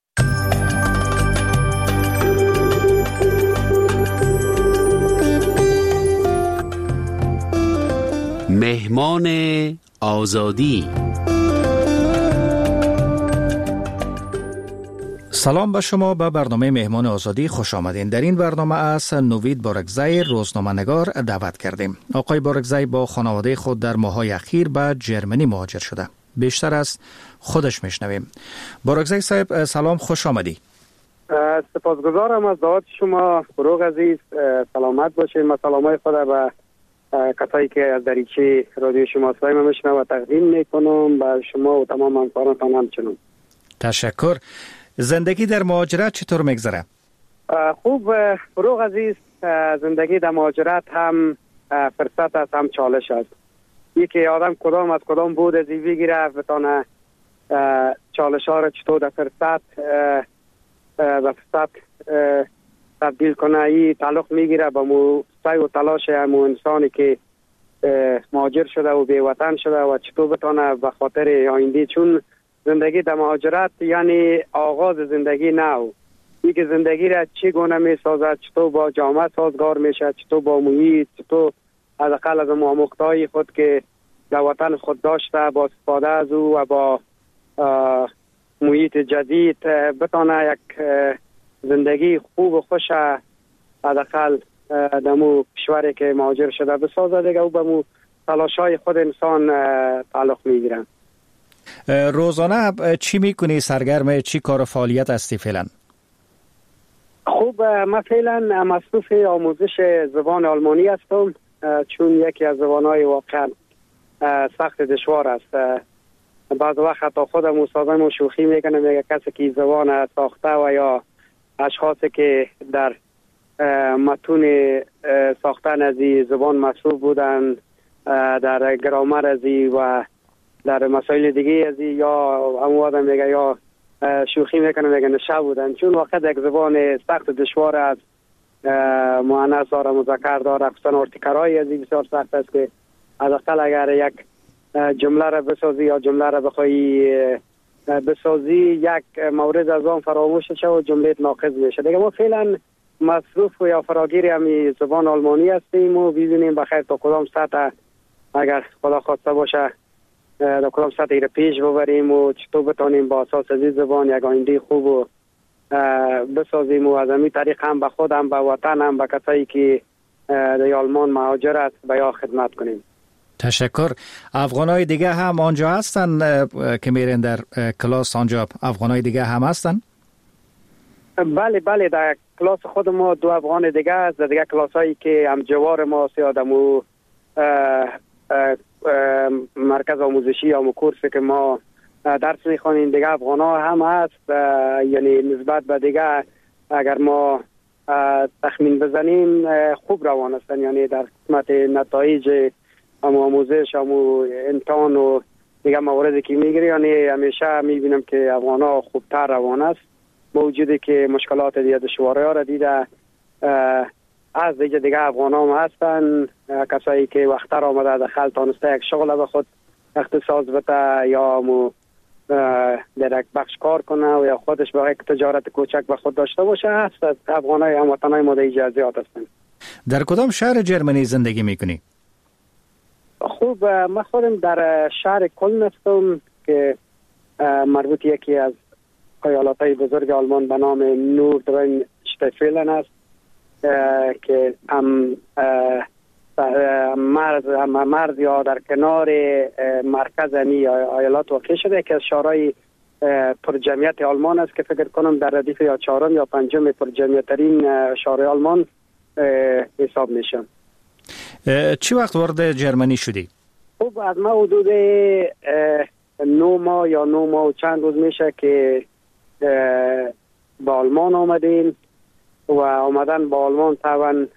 S7: مهمان آزادی.
S18: سلام به شما، به برنامه مهمان آزادی خوش آمدین. در این برنامه از نوید بارکزی روزنامه‌نگار دعوت کردیم. آقای بارکزی با خانواده خود در ماه‌های اخیر به جرمنی مهاجر شده. بیشتر از خودش میشنویم. بارکزی صاحب سلام، خوش آمدی.
S19: سپاسگزارم از دعوت شما. فروغ عزیز سلامت باشید. من سلامای خود به کسایی که از دریچه رادیو شما صدای من میشنوند و تقدیم میکنم به شما و تمام همکارانتان همچنین.
S18: تشکر. زندگی در مهاجرت چطور میگذره؟
S19: خوب فروغ عزیز، زندگی در مهاجرت هم فرصت است هم چالش است. یکی آدم کدام از کدام بود از این بگیره بتانه چالش ها را چطور در فرصت به فرصت تبدیل کنه. این تعلق میگیره با سعی و تلاش همون انسانی که مهاجر شده و بی وطن شده و چطور بتانه به خاطر آینده، چون زندگی در مهاجرت یعنی آغاز زندگی نو. اینکه زندگی را چگونه می سازد، چطور با جامعه سازگار میشه، چطور با محیط، چطور حداقل از آموخته‌های خود که در وطن خود داشته با استفاده از او و با محیط جدید بتانه یک زندگی خوب و خوش حداقل در مو کشوری که مهاجر شده بسازه دیگه و به مو تلاش‌های خود انسان تعلق میگیرن.
S18: روزانه چی میکنی؟ سرگرم چی کار و فعالیت هستی فعلا؟
S19: خوب، من فعلا مصروف آموزش زبان آلمانی هستم، چون یکی از زبانهای واقعا سخت دشوار است. بعض وقت حتی خودم استادم شوخی میکنم، میگه کسی که زبان ساخته و یا اشخاصی که در متون ساختن از زبان مصروف بودن، در گرامر از و در مسائل دیگه از یا همون آدم میگه یا شوخی میکنه میگه نشه بودن، چون واقعا یک زبان سخت دشوار است. مؤنث داره، مذکر داره، خصوصا ارتکارهای از بسیار سخت است که حداقل اگر یک جمله را بسازی یا جمله را بخوای بسازی یک مورد از آن فراموش شه و جمله ناقص میشه. دیگه ما فعلا مصروف و یا فراگیر همین زبان آلمانی هستیم و ببینیم بخیر تا کدام سطح اگر خدا خواسته باشه در کدام سطحی را پیش ببریم و چطور بتانیم با اساس از این زبان یک آینده خوب و بسازیم و از همین طریق هم به خود هم به وطن هم به کسایی که در آلمان مهاجر است به یا خدمت کنیم.
S18: تشکر. افغانای دیگه هم آنجا هستن که میرن در کلاس آنجا؟ افغانای دیگه هم هستن؟
S19: بله در کلاس خود ما 2 افغان دیگه است. در دیگه کلاس هایی که هم جوار ما سیادمو مرکز آموزشی یا کورسی که ما درس میخوانیم دیگه افغان ها هم هست. یعنی نسبت به دیگه اگر ما تخمین بزنیم خوب روان هستن، یعنی در قسمت نتایج آموزش امتحان و دیگه مواردی که میگیری، یعنی همیشه میبینم که افغان ها خوبتر روان است، با وجودی که مشکلات دیگه دشواری ها را دیده. از دیگه افغان ها هستن کسایی که وقتر آمده دخل تانسته یک شغل به خود اختصاص بده یا در یک بخش کار کنه و یا خودش با یک تجارت کوچک به خود داشته باشه. هست افغان های هموطن های ما در اجازیات هستن.
S18: در کدام شهر جرمنی زندگی میکنی؟
S19: خوب، من خودم در شهر کلن هستم که مربوط یکی از ایالات های بزرگ آلمان به نام نوردراین شتفیلن است که هم مرز یا در کنار مرکز ایالات واقع شده، که از شهرهای پر جمعیت آلمان است که فکر کنم در ردیف یا 4 یا 5 پر جمعیت ترین شهر آلمان حساب میشن.
S18: چی وقت وارد جرمنی شدی؟
S19: خب از ما حدود 9 ماه یا 9 ماه و چند روز میشه که با آلمان آمدیم و آمدن با آلمان طبعا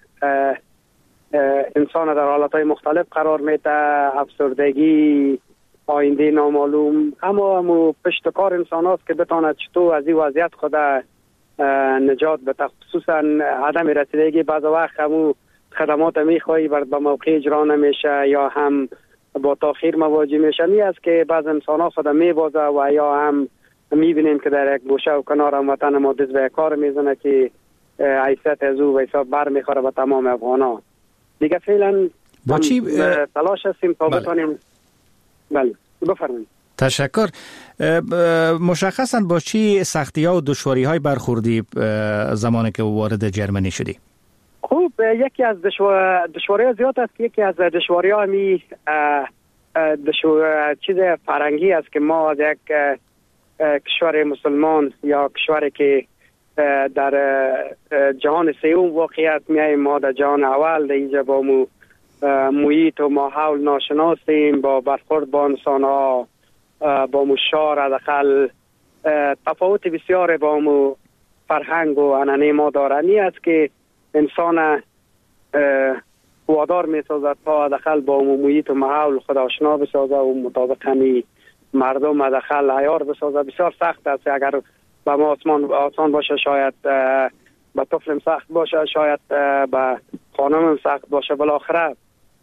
S19: انسان در حالتهای مختلف قرار میده، افسردگی، آینده نامعلوم، اما پشت کار انسان هاست که بتاند چطور از این وضعیت خود نجات بده. خصوصا عدم رسیدگی بعض وقت همو خدمات میخوایی به موقع اجرا نمیشه یا هم با تاخیر مواجه میشه. می است که بعض انسان ها خود میبازه و یا هم میبینیم که در یک گوشه و کنار وطن ما دست به کار میزنه که حیثیت از او و حساب بر میخوره به تمام افغان ها. دیگه فعلا
S18: با چی
S19: تلاش هستیم تا بتانیم. بله بفرمایید.
S18: تشکر. مشخصا با چی سختی ها و دشواری های برخوردی زمانی که وارد جرمنی شدی؟
S19: خوب، یکی از دشواری ها زیاد است. یکی از دشواری ها چیز فرنگی است که ما از یک کشور مسلمان یا کشوری که در جهان سوم واقعیت میاییم، ما در جهان اول در اینجا با محیط و ماحول ناشناسیم، با برخورد با انسان ها، با مشار داخل تفاوت بسیار با فرهنگ و عنعنه ما دارنی است که انسان وادار می سازد تا داخل با محیط و ماحول خود آشنا بسازه و مطابق همی مردم داخل عیار بسازه. بسیار سخت است. اگر با ما آسان باشه شاید با طفلم سخت باشه، شاید با خانمم سخت باشه. بالاخره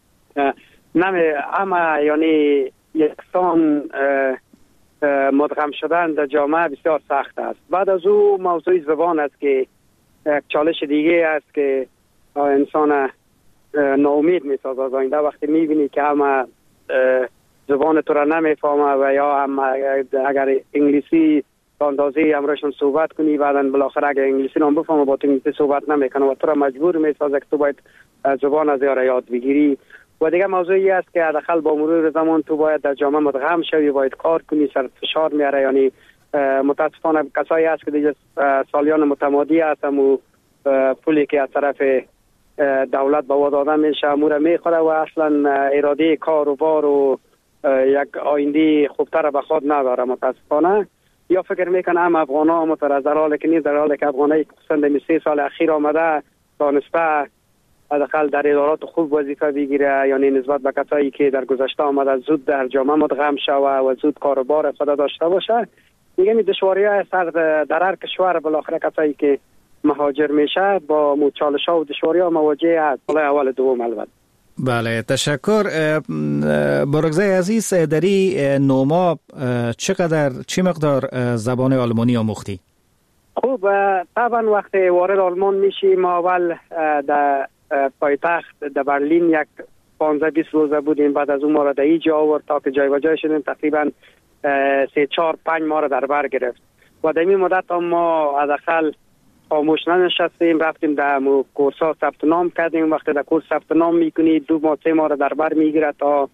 S19: اما یعنی یکسان مدغم شدن در جامعه بسیار سخت است. بعد از او موضوع زبان است که یک چالش دیگه است که انسان ناامید می سازد از آینده. وقتی می بینی که همه زبان تو را نمیفهمه و یا هم اگر انگلیسی اندازه امرشون صحبت کنی، بعداً بالاخره اگر انگلیسی نام بفهمه با تو انگلیسی صحبت نمیکنه و تو را مجبور می سازه که تو باید زبان از یاره یاد بگیری. و دیگه موضوعی است که داخل با مرور زمان تو باید در جامعه مدغم شوی، باید کار کنی، سر فشار میاره. یعنی متاسفانه کسایی است که دیگه سالیان متمادی هستن و پولی که از طرف دولت به وعده داده میشه امور میخوره و اصلا اراده کار و بار و یک آینده خوبتر به خود نداره متاسفانه. یا فکر میکنه هم افغان ها مترزر حاله که نیست، در حالی که افغانایی که 3 سال اخیر آمده دانسته داخل در ادارات خوب وظیفه بگیره، یعنی نسبت به کسایی که در گذشته آمده زود در جامعه مدغم شوه و زود کاروبار خود داشته باشه. میگم دشواری های سر در هر کشور بالاخره کسایی که مهاجر میشه با چالش ها و دشواری ها مواجه است. سال اول دوم البته.
S18: بله تشکر. بارگزای عزیز، در این 9 ماه چی مقدار زبان آلمانی آموختی؟
S19: خوب، طبعا وقتی وارد آلمان میشی ما اول در پایتخت در برلین یک 15-20 روزه بودیم. بعد از اون ما را در اینجا آورد تا که جای و جای شدیم. تقریبا 3-4-5 ماه را در بر گرفت و در این مدت ما حداقل خاموش ننشستیم، رفتیم در کورس ها ثبت نام کردیم. وقتی در کورس ثبت نام میکنی 2 ماه 3 ماه را در بر میگیره تا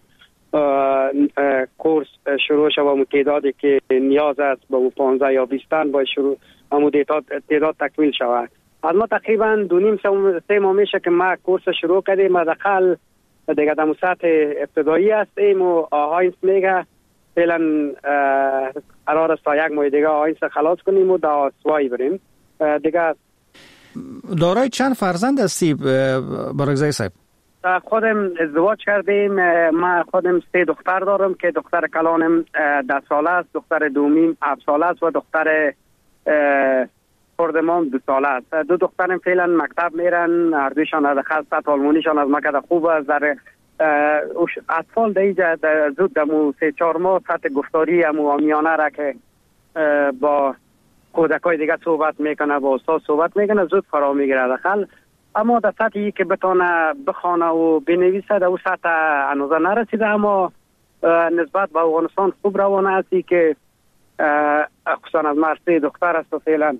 S19: کورس شروع شد و تعدادی که نیاز است با 15 یا 20 تن باید شروع تعداد تکمیل شود. از ما تقریبا 2.5-3 ماه میشه که ما کورس شروع کردیم. حداقل دیگه در سطح ابتدایی هستیم و آهاینس میگه فعلا قرار است تا 1 ماه دیگه آهاینس خلاص کنیم و در سوایی بریم دیگه.
S18: دارای چند فرزند هستی بارگزای صاحب؟
S19: خودم ازدواج کردیم. من خودم 3 دختر دارم که دختر کلانم 10 ساله است، دختر دومیم 7 ساله است و دختر خردمان 2 ساله است. 2 دخترم فعلا مکتب میرن، هر دویشان از خاصت آلمانیشان از مکتب خوب است. در اطفال در اینجا زود دمو 3-4 ماه سطح گفتاری همو آمیانه را که با کودکای دیگه صحبت میکنه، با استاد صحبت میکنه، زود فرا میگیره داخل. اما در سطحی که بتونه بخونه و بنویسه در اون سطح هنوزه نرسیده، اما نسبت به افغانستان خوب روانه هستی که خصوصا از مرسی دختر است و فعلا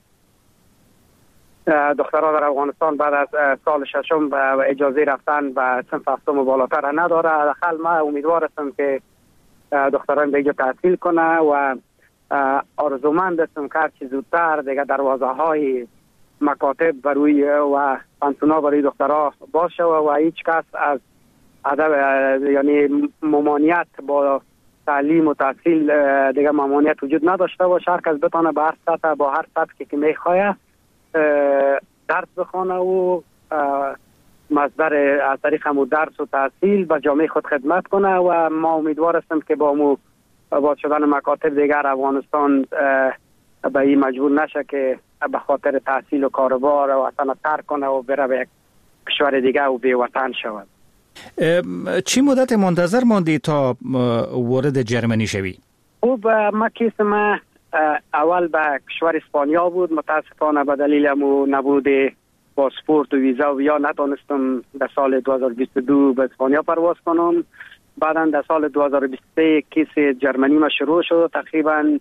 S19: دخترها در افغانستان بعد از سال 6 و اجازه رفتن به صنف 7 و بالاتر نداره. داخل ما امیدوار هستم که دختران دیگه تحصیل کنه و آرزومند هستم که هرچی زودتر دیگه دروازه های مکاتب بروی و پانسونا برای دخترها باشه و هیچ کس از یعنی ممانعت با تعلیم و تحصیل دیگه ممانعت وجود نداشته باشه. هر کس بتونه به هر سطح با هر سطحی که میخواه درس بخونه و مصدر از طریق همون درس و تحصیل به جامعه خود خدمت کنه و ما امیدوار هستم که با باز شدن مکاتب دیگر افغانستان به این مجبور نشه که به خاطر تحصیل و کاروبار و وطن ترک کنه و بره به یک کشور دیگه و بی وطن شود.
S18: چی مدت منتظر ماندی تا وارد جرمنی شوی؟
S19: خوب، ما کیس ما اول به کشور اسپانیا بود. متاسفانه به دلیل نبود پاسپورت و ویزا و یا نتونستم در سال 2022 به اسپانیا پرواز کنم. بعدا در سال 2023 کیس جرمنی ما شروع شد. تقریبا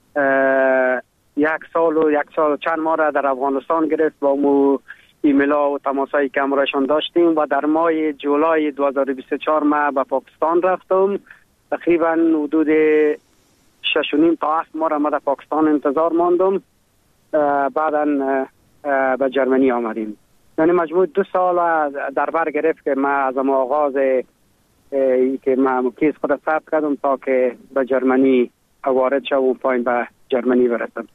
S19: یک سال و چند ماه را در افغانستان گرفت با ایمیل ها و تماسایی که همراهشان داشتیم و در ماه جولای 2024 ما به پاکستان رفتم. تقریبا حدود 6.5 تا 7 ماه را ما در پاکستان انتظار ماندم. بعدا به جرمنی آمدیم. یعنی مجموع 2 سال در بر گرفت که ما از آغاز که ما کیس خود ثبت کردم تا که به جرمنی وارد شدم و پایین به جرمنی برسم.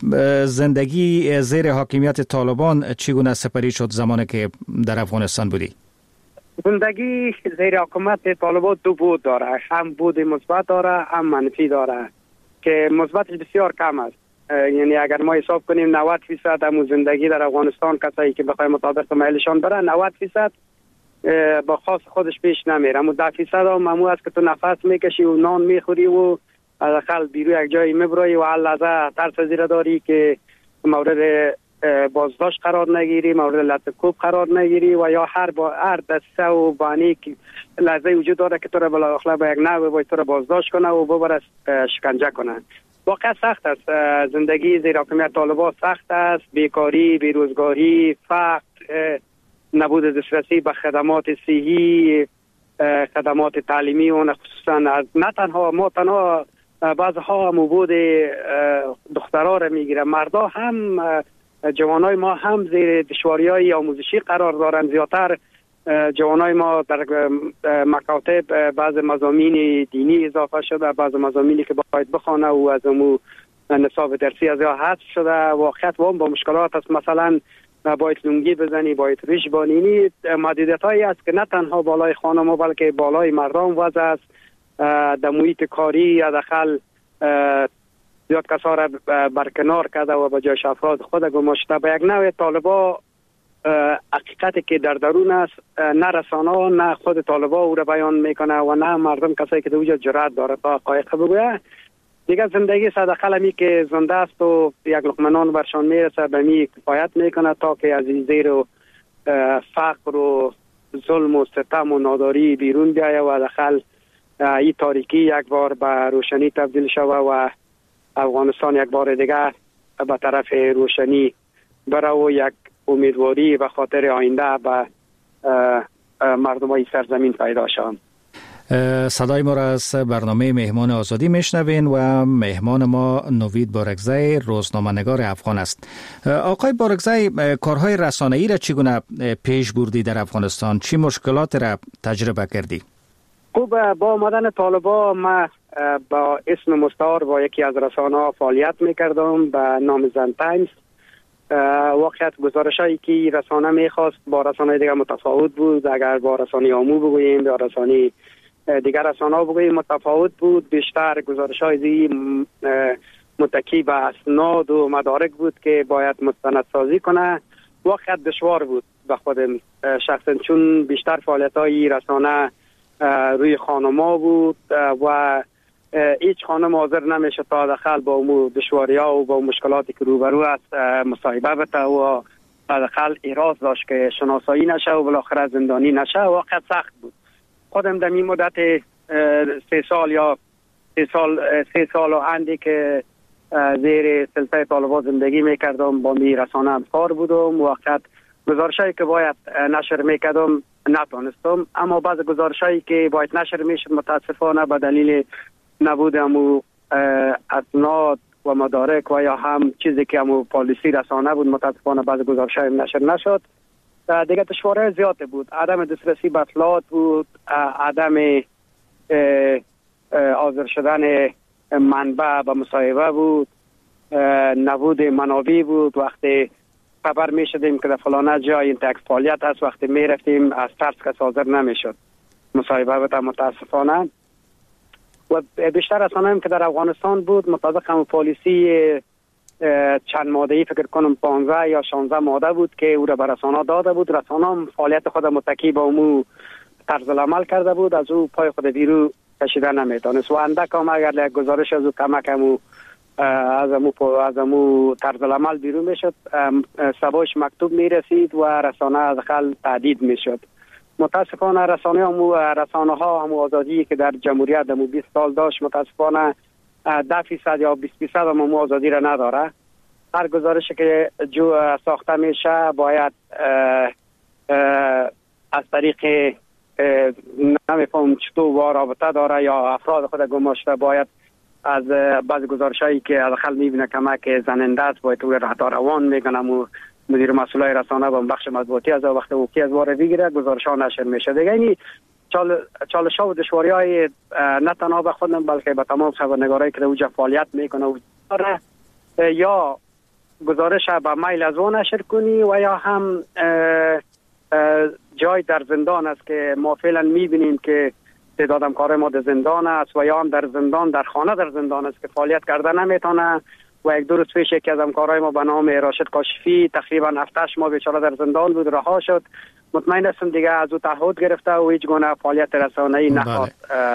S18: زندگی زیر حاکمیت طالبان چگونه سپری شد زمانی که در افغانستان بودی؟
S19: زندگی زیر حکومت طالبان 2 بود داره، هم بود مثبت داره هم منفی داره که مثبتش بسیار کم است. یعنی اگر ما حساب کنیم 90% همون زندگی در افغانستان کسایی که بخوای مطابق میلشان بره 90% با خاص خودش پیش نمیره. اما 10% هم همون است که تو نفس میکشی و نان میخوری و داخل بیرو یک جایی میبرایی و هر لحظه ترس زیر داری که مورد بازداشت قرار نگیری، مورد لطکوب قرار نگیری و یا هر دسته و بانی که لحظه وجود داره که تو را بالاخره با یک نوع باید تو را بازداشت کنه و ببره شکنجه کنه. واقعا سخت است. زندگی زیر حکومت طالبان سخت است. بیکاری، بیروزگاری، فقر، نبود دسترسی به خدمات صحی، خدمات تعلیمی و خصوصا نه تنها بعضها موجود دخترها را میگیره، مردا هم جوانای ما هم زیر دشواری‌های آموزشی قرار دارند. زیادتر جوانای ما در مکاتب بعض مضامین دینی اضافه شده، بعض مضامینی که باید بخونه و از امو نصاب درسی از یا حذف شده. واقعیت با مشکلات است. مثلا باید لنگی بزنی، باید ریش بانینی. محدودیت‌هایی است که نه تنها بالای خانم بلکه بالای مردم وضع است. در محیط کاری یا داخل زیاد کسا را برکنار کرده و به جایش افراد خود گماشته. به یک نوع طالبا حقیقتی که در درون است نه رسانه نه خود طالبا او را بیان میکنه و نه مردم کسایی که در وجود جرأت داره تا حقایق بگویه. دیگه زندگی صدقه همی که زنده است و یک لقمه نان برشان میرسه به می کفایت میکنه تا که از این زیر و فقر و ظلم و ستم و ناداری بیرون بیایه و داخل این تاریکی یک بار به روشنی تبدیل شوه و افغانستان یک بار دیگه به طرف روشنی بره و یک امیدواری به خاطر آینده به مردمای سرزمین پیدا شوند.
S18: صدای ما را از برنامه مهمان آزادی میشنوین و مهمان ما نوید بارکزی روزنامه‌نگار افغان است. آقای بارکزی، کارهای رسانه‌ای را چگونه پیش بردی در افغانستان؟ چی مشکلات را تجربه کردی؟
S19: خوب، با آمدن طالبان ما با اسم مستعار با یکی از رسانه‌ها فعالیت میکردم به نام زن تایمز. واقعیت گزارشایی که رسانه میخواست با رسانه دیگر متفاوت بود. اگر با رسانه آمو بگوییم یا رسانه دیگر رسانه بگوییم متفاوت بود. بیشتر گزارش‌های دی متکی به اسناد و مدارک بود که باید مستندسازی کنه. واقعیت دشوار بود به خودم شخصا، چون بیشتر فعالیت‌های رسانه روی خانم‌ها بود و هیچ خانم حاضر نمیشه تا داخل با اون دشواری‌ها و با مشکلاتی که روبرو است مصاحبه بده و داخل ایراز داشت که شناسایی نشه و بالاخره زندانی نشه. واقعا سخت بود. خودم در این مدت 3 سال و اندی که زیر سلطه طالبان زندگی میکردم با می رسانه همکار بودم. واقعا گزارشایی که باید نشر میکردم نتونستم، اما بعض گزارشایی که باید نشر میشد متاسفانه به دلیل نبود همو اسناد و مدارک و یا هم چیزی که همو پالیسی رسانه بود متاسفانه بعض گزارشای نشر نشد. دیگه دشواری زیاد بود. عدم دسترسی به اطلاعات بود، عدم حاضر شدن منبع و مصاحبه بود، نبود منابع بود. وقتی خبر می شدیم که در فلانه جای این تک فعالیت هست، وقتی می رفتیم از ترس که حاضر نمی شد مصاحبه بود. متاسفانه و بیشتر از آنهم که در افغانستان بود مطابق هم پالیسی چند ماده‌ای فکر کنم 15 یا 16 ماده بود که او را به رسانه داده بود. رسانه هم فعالیت خود متکی به امو طرز العمل کرده بود، از او پای خود بیرو کشیده نمیتونست و اندک هم اگر یک گزارش از او کمک همو از امو طرز العمل بیرون میشد سباش مکتوب میرسید و رسانه از خل تهدید میشد. متاسفانه رسانه ها همو آزادی که در جمهوریت همو 20 سال داشت متاسفانه 10% یا 20% همو آزادی را نداره. هر گزارشی که ساخته میشه باید از طریق نمیفهم چطور رابطه داره یا افراد خود گماشته باید از بعض گزارشایی که از خل میبینه کمک زننده است باید او رهتا روان میکنم و مدیر مسئولای رسانه با بخش مطبوعاتی از وقت وکی از واره بگیره گزارش ها نشر میشه. دیگه اینی چالش ها و دشواری های نه تنها به خودم بلکه به تمام خبرنگارایی که اوجا فعالیت میکنه و یا گزارش به میل از اون نشر کنی و یا هم جای در زندان است که ما فعلا میبینیم که تعداد همکار ما در زندان است و یا هم در زندان در خانه در زندان است که فعالیت کرده نمیتونه و یک دو روز پیش یکی از همکارای ما به نام راشد کاشفی تقریبا 7-8 ماه بیچاره در زندان بود، رها شد. مطمئن هستم دیگه از او تعهد گرفته و هیچ گونه فعالیت رسانه‌ای نخواهد.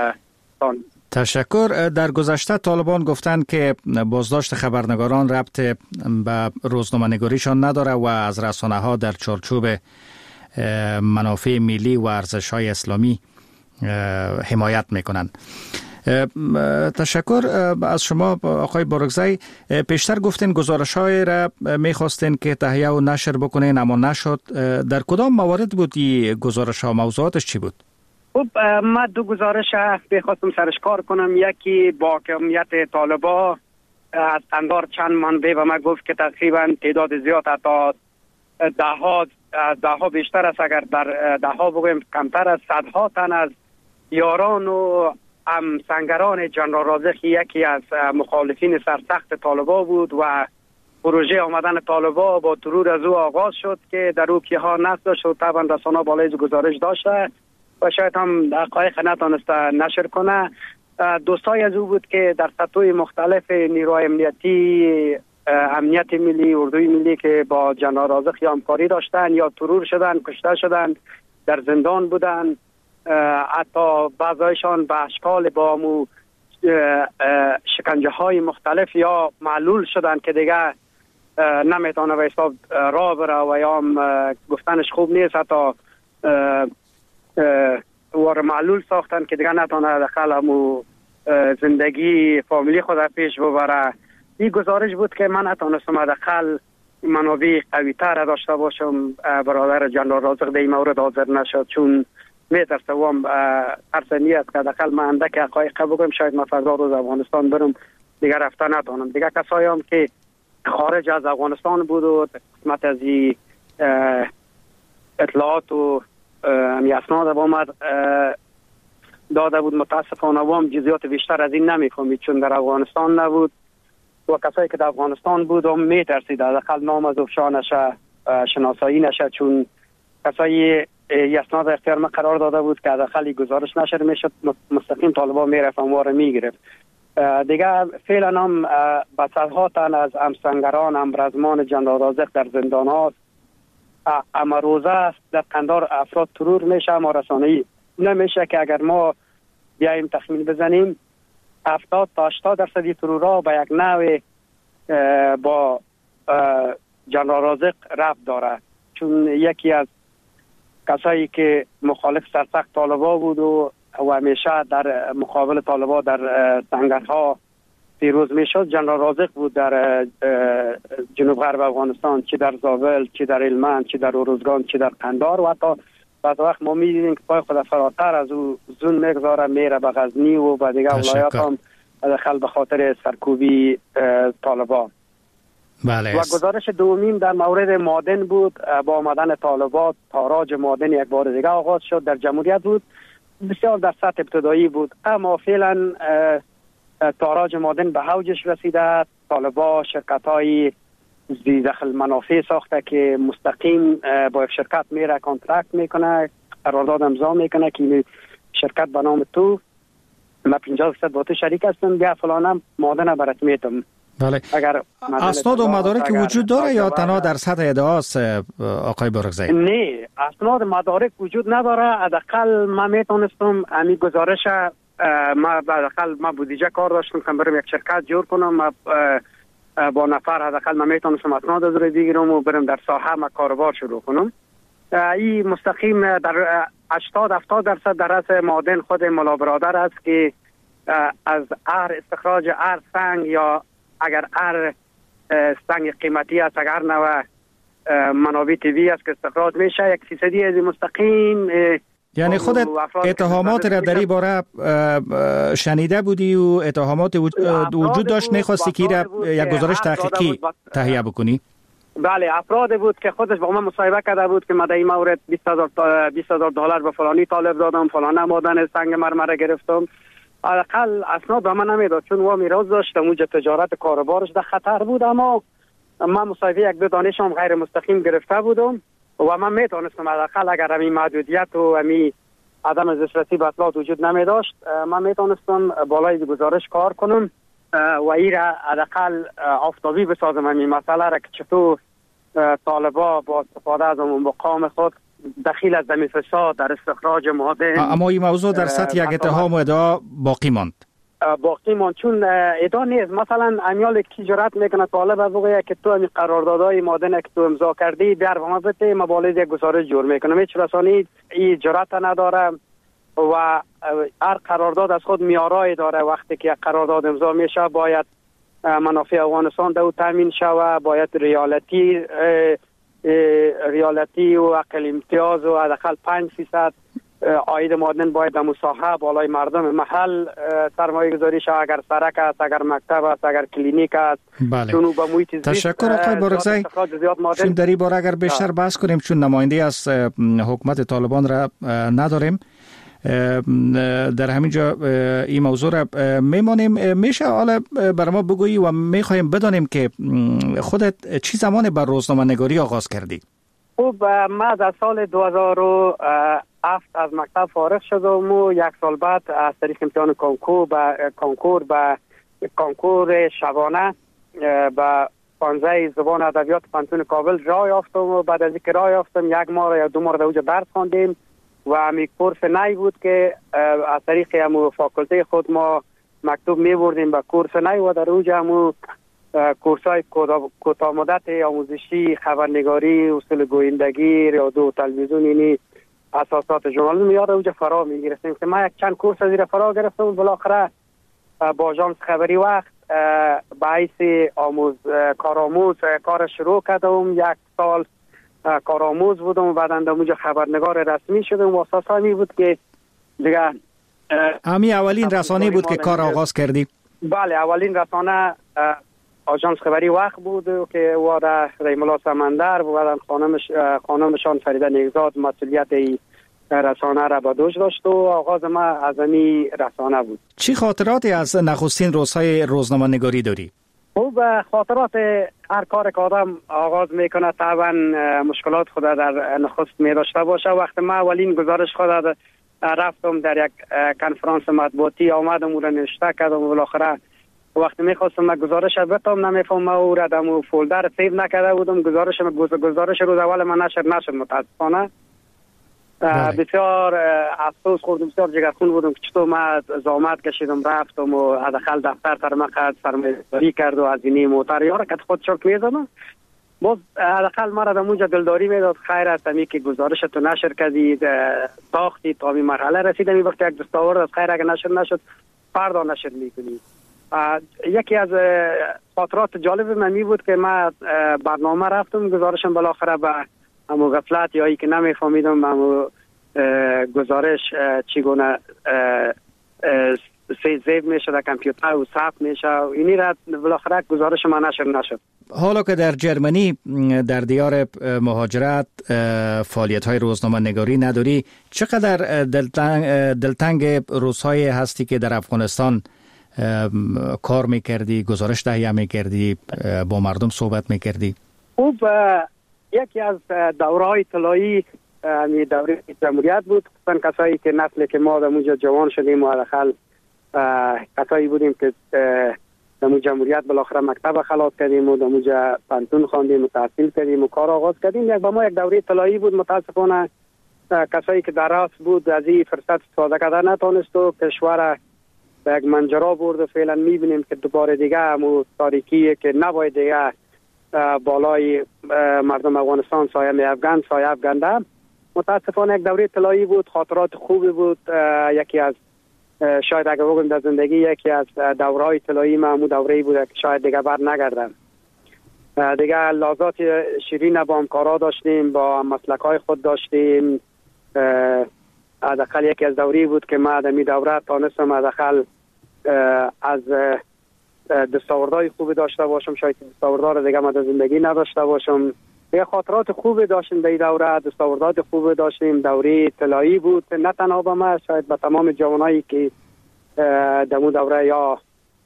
S18: تشکر. در گذشته طالبان گفتند که بازداشت خبرنگاران ربط به روزنامه‌نگاریشان نداره و از رسانه‌ها در چارچوب منافع ملی و ارزش‌های اسلامی حمایت میکنند. تشکر از شما آقای بارگزی. پیشتر گفتین گزارش‌های را می‌خواستین که تهیه و نشر بکنین اما نشد. در کدام موارد بود این گزارش‌ها؟ موضوعاتش چی بود؟
S19: خب من دو گزارش بخواستم سرش کار کنم. یکی با حاکمیت طالبان از اندار چند منبع و من گفت که تقریبا تعداد زیاد تا ده ها بیشتر است، اگر در ده ها بگویم کمتر از صدها تن از یاران و همسنگران جنرال رازق یکی از مخالفین سرسخت طالبان بود و پروژه آمدن طالبان با ترور از او آغاز شد که در او کیها نصب داشت و طبعا رسانه بالای گزارش داشته و شاید هم حقایق نتانسته نشر کنه. دوستای از او بود که در سطوح مختلف نیروهای امنیتی، امنیت ملی، اردوی ملی که با جنرال رازق یا همکاری داشتن یا ترور شدن، کشته شدن، در زندان بودن، حتی بعضایشان به اشکال با مو شکنجه های مختلف یا معلول شدن که دیگه نمیتونه به حساب راه بره و یا گفتنش خوب نیست، حتی وار معلول ساختن که دیگه نتونه داخل همو زندگی فامیلی خود پیش ببره. این گزارش بود که من نتونستم داخل منابع قوی تر داشته باشم. برادر جنرال رازق در این مورد حاضر نشد چون میترسم ارسنی است که داخل من اندک حقایق بگم شاید من فردا روز افغانستان برم دیگه رفته نتونم. دیگه کسایی هم که خارج از افغانستان بود و قسمت از اطلاعات و اسناد با آمد داده بود متاسفانه و هم جزئیات بیشتر از این نمیفهمید چون در افغانستان نبود و کسایی که در افغانستان بود هم میترسید داخل نام از افشا نشه، شناسایی نشه چون کسایی اسناد اختیار من قرار داده بود که داخل گزارش نشر میشد مستقیم طالبان میرفت اموار میگرفت. دیگه فعلا هم به صدها تن از همسنگران همرزمان جنرال رازق در زندان هاست. اما روزه است در قندار افراد ترور میشه اما رسانه‌ای نمیشه که اگر ما بیاییم تخمین بزنیم 70 تا 80% ترورها به یک نوع با جنرال رازق ربط داره چون یکی از کسایی که مخالف سرسخت طالبان بود و همیشه در مقابل طالبان در سنگرها پیروز میشد جنرال رازق بود در جنوب غرب افغانستان، چه در زاول، چه در هلمند، چه در اروزگان، چه در قندار و حتی بعض وقت ما میدیدیم که پای خود فراتر از او زون میگذاره میره به غزنی و به دیگه ولایات هم داخل به خاطر سرکوبی طالبان.
S18: بله.
S19: و گزارش دومین در مورد معادن بود. با آمدن طالبان تاراج معادن یک بار دیگه آغاز شد در جمهوریت بود. بسیار در سطح ابتدایی بود، اما فعلا تاراج معادن به اوجش رسیده. طالبان شرکت‌های ذی دخل منافع ساخته که مستقیم با یک شرکت میره کانترکت میکنه، قرارداد امضا میکنه که شرکت به نام تو ما 50% با تو شریک هستم، بیا فلانم معادن برات میتم.
S18: بله.
S19: اگر
S18: اسناد و مدارک وجود داره یا تنها در سطح ادعاست آقای بارگزایی؟
S19: نه، اسناد مدارک وجود نداره. حداقل ما میتونستم امی گزارش ما حداقل ما بودجه کار داشتم که برم یک شرکت جور کنم، ما با نفر حداقل ما میتونستم اسناد از روی بگیرم و برم در ساحه ما کاروبار شروع کنم. این مستقیم در 80-70% در رأس معادن خود ملا برادر است که از استخراج سنگ یا اگر سنگ قیمتی است، اگر نوع منابع طبیعی است که استخراج میشه، 1% از مستقیم.
S18: یعنی خودت اتهامات را در این باره شنیده بودی و اتهامات وجود داشت، میخواستی که یک گزارش تحقیقی تهیه بکنی؟
S19: بله، افراد بود که خودش با من مصاحبه کرده بود که من در این مورد $20,000 به فلانی طالب دادم، فلانه معادن سنگ مرمره گرفتم. حداقل اسناد به من نمیداد چون و میراث داشتم، اونجا تجارت کاروبارش در خطر بود. اما من مصاحبه یک دو دانشم غیر مستقیم گرفته بودم و من میتونستم حداقل اگر همین محدودیت و همین عدم دسترسی به اطلاعات وجود نمی داشت، من میتونستم بالای گزارش کار کنم و این را حداقل آفتابی بسازم همین مسئله را که چطور طالبا با استفاده از اون مقام خود دخیل از زمین فساد در استخراج معادن.
S18: اما این موضوع در سطح یک اتهام و ادعا باقی ماند.
S19: چون ادعا نیست. مثلا امیال کی جرأت میکنه طالب از بگه که تو همین قراردادهای معادن که تو امضا کردی در ما بده مبالغ یک گزارش جور میکنه. هیچ رسانه‌ای این جرأت نداره و هر قرارداد از خود معیارای داره. وقتی که قرارداد امضا میشه باید منافع افغانستان دو تامین شود، باید ریالتی و اقل امتیاز و حداقل 5% عاید معادن باید در مساحه بالای مردم محل سرمایه گذاری شود. اگر سرک است، اگر مکتب است، اگر کلینیک است.
S18: بله.
S19: چون به محیط زیست
S18: تشکر آقای بارگزایی. چون در این باره اگر بیشتر بحث کنیم، چون نماینده از حکومت طالبان را نداریم در همین جا این موضوع را میمانیم. میشه حالا برای ما بگویی و میخوایم بدانیم که خودت چی زمان بر روزنامه نگاری آغاز کردی؟
S19: خب من در سال 2007 از مکتب فارغ شدم و یک سال بعد از طریق امتحان کنکور شبانه به 15 زبان ادبیات پانتون کابل راه یافتم و بعد از اینکه راه یافتم 1 ماه یا 2 ماه در اونجا درس خواندیم و همی کورس نی بود که از طریق همو فاکولته خود ما مکتوب می بردیم به کورس نی و در اونجا همو کورس های کوتاه مدت آموزشی، خبرنگاری، اصول گویندگی، رادیو، تلویزیون، یعنی اساسات ژورنالیسم یاد اونجا فرا می گرفتیم که ما یک چند کورس از این فرا گرفتم و بالاخره با آژانس خبری وقت به حیث کارآموز کار شروع کردم. 1 سال کارآموز بودم و بعد اونجا خبرنگار رسمی شدم و اساسا می بود که دیگه
S18: امی اولین رسانه بود که کار آغاز کردی؟
S19: بله، اولین رسانه آژانس خبری وقت بود که وارد ریمولا سمندر و بعد خانمشان فریده نیکزاد مسئولیت رسانه را به دوش داشت و آغاز ما از این رسانه بود.
S18: چی خاطراتی از نخستین روزهای روزنامه نگاری داری؟
S19: خوب، خاطرات هر کار که آدم آغاز میکنه طبعا مشکلات خود در نخست می داشته باشه. وقتی ما اولین گزارش خود رفتم در یک کنفرانس مطبوعاتی آمدم و را نوشته کردم و بالاخره وقتی میخواستم من گزارش بتم نمیفهمم او را در فولدر سیو نکرده بودم. گزارش روز اول من نشد متاسفانه. بسیار افسوس خوردم، بسیار جگرخون بودم که چطور من زحمت کشیدم رفتم و حداقل دفتر تر مقد سرمایه‌گذاری کرد و هزینه موتر یارو که خود چرت میزدم. باز حداقل ما را در اونجا دلداری میداد خیر است همی که گزارش تو نشر کردید تاختی تا این مرحله رسیدم. این وقت یک دستاورد از خیر اگر نشر نشد فردا نشر میکنی. یکی از خاطرات جالب من می بود که من برنامه رفتم گزارشم بالاخره به همو غفلت یا ای که نمیفهمیدم همو گزارش چگونه سیو میشه در کامپیوتر و ثبت میشه و اینی را بالاخره گزارش ما نشر نشد.
S18: حالا که در جرمنی در دیار مهاجرت فعالیت‌های روزنامه نگاری نداری، چقدر دلتنگ روزهای هستی که در افغانستان کار میکردی، گزارش تهیه میکردی، با مردم صحبت میکردی؟
S19: خوب، یکی از دوره‌های طلایی می دوره جمهوریت بود. کسایی که نسلی که ما در اونجا جوان شدیم و داخل کسایی بودیم که در اون جمهوریت بالاخره مکتب خلاص کردیم و در اونجا پانتون خواندیم و تحصیل کردیم و کار آغاز کردیم. با ما یک دوره طلایی بود. متاسفانه کسایی که در راست بود از این فرصت استفاده کردن نتونست و کشور به یک منجرا برد و فعلا میبینیم که دوباره دیگه همون تاریکیه که نباید دیگه بالای مردم افغانستان سایه افغانده. متاسفانه یک دوره طلایی بود، خاطرات خوبی بود. یکی از شاید اگر بگم در زندگی یکی از دوره‌های طلایی من دوره بود که شاید دیگه بر نگردم. دیگه لحظات شیرین با همکارا داشتیم، با مسلک‌های خود داشتیم. حداقل یکی از دوری بود که ما در می دوره تانستم حداقل از دستاوردهای خوبی داشته باشم. شاید دستاوردها دیگه ما در زندگی نداشته باشم. دیگه خاطرات خوبی داشتیم در دوره، دستاوردات خوبی داشتیم. دوره طلایی بود، نه تنها به ما، شاید به تمام جوانایی که در اون دوره یا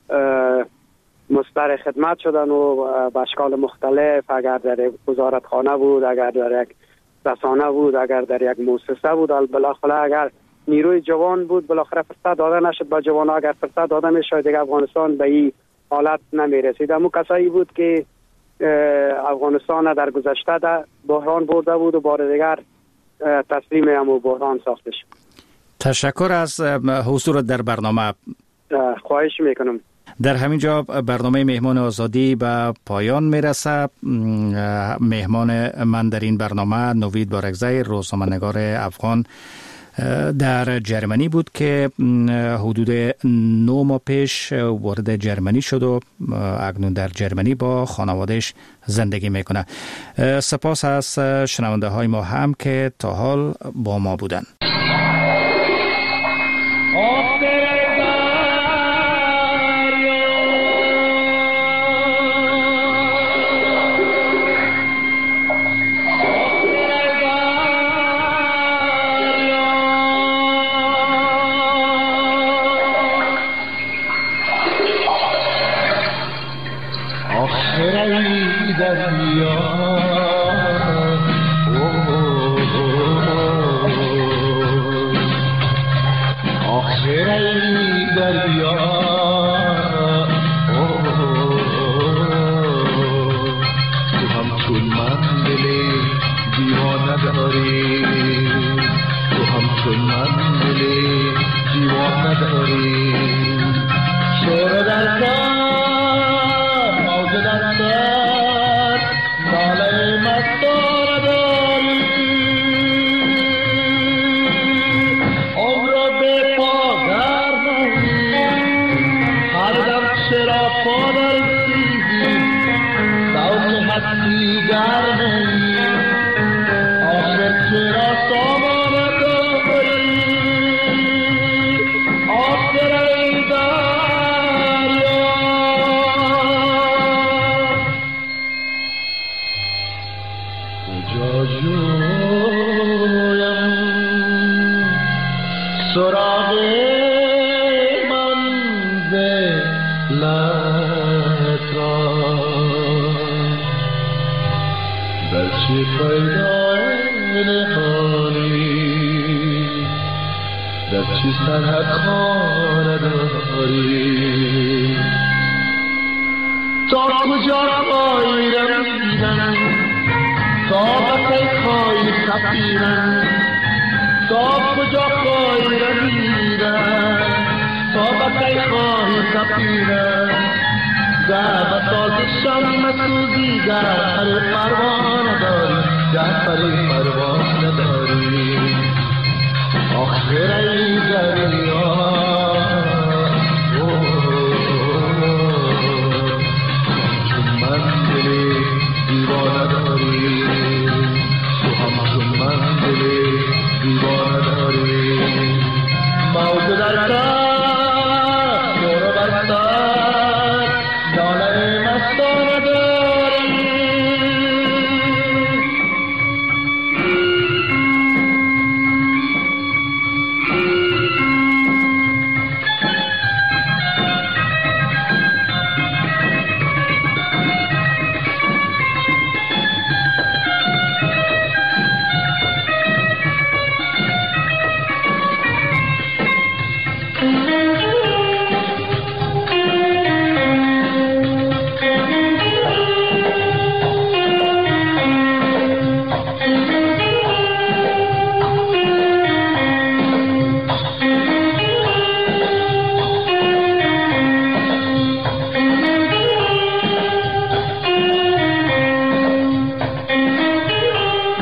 S19: مستر خدمت شدن و به اشکال مختلف، اگر در یک وزارتخانه بود، اگر در یک رسانه بود، اگر در یک مؤسسه بود، بالاخره اگر نیروی جوان بود بالاخره فرصت داده نشد به جوان‌ها. اگر فرصت داده میشد دیگه افغانستان به این حالت نمیرسید. اما کسایی بود که افغانستان در گذشته در بحران برده بود و بار دیگر تسلیم همون بحران ساخته شد.
S18: تشکر از حضور در برنامه.
S19: خواهش میکنم.
S18: در همین جا برنامه مهمان آزادی به پایان میرسه. مهمان من در این برنامه نوید بارکزی، روزنامه‌نگار افغان در جرمنی بود که حدود 9 ماه پیش وارد جرمنی شد و اکنون در جرمنی با خانوادهش زندگی میکنه. سپاس از شنونده های ما هم که تا حال با ما بودن.
S20: در بساط شم مسوزی گر پروانه داری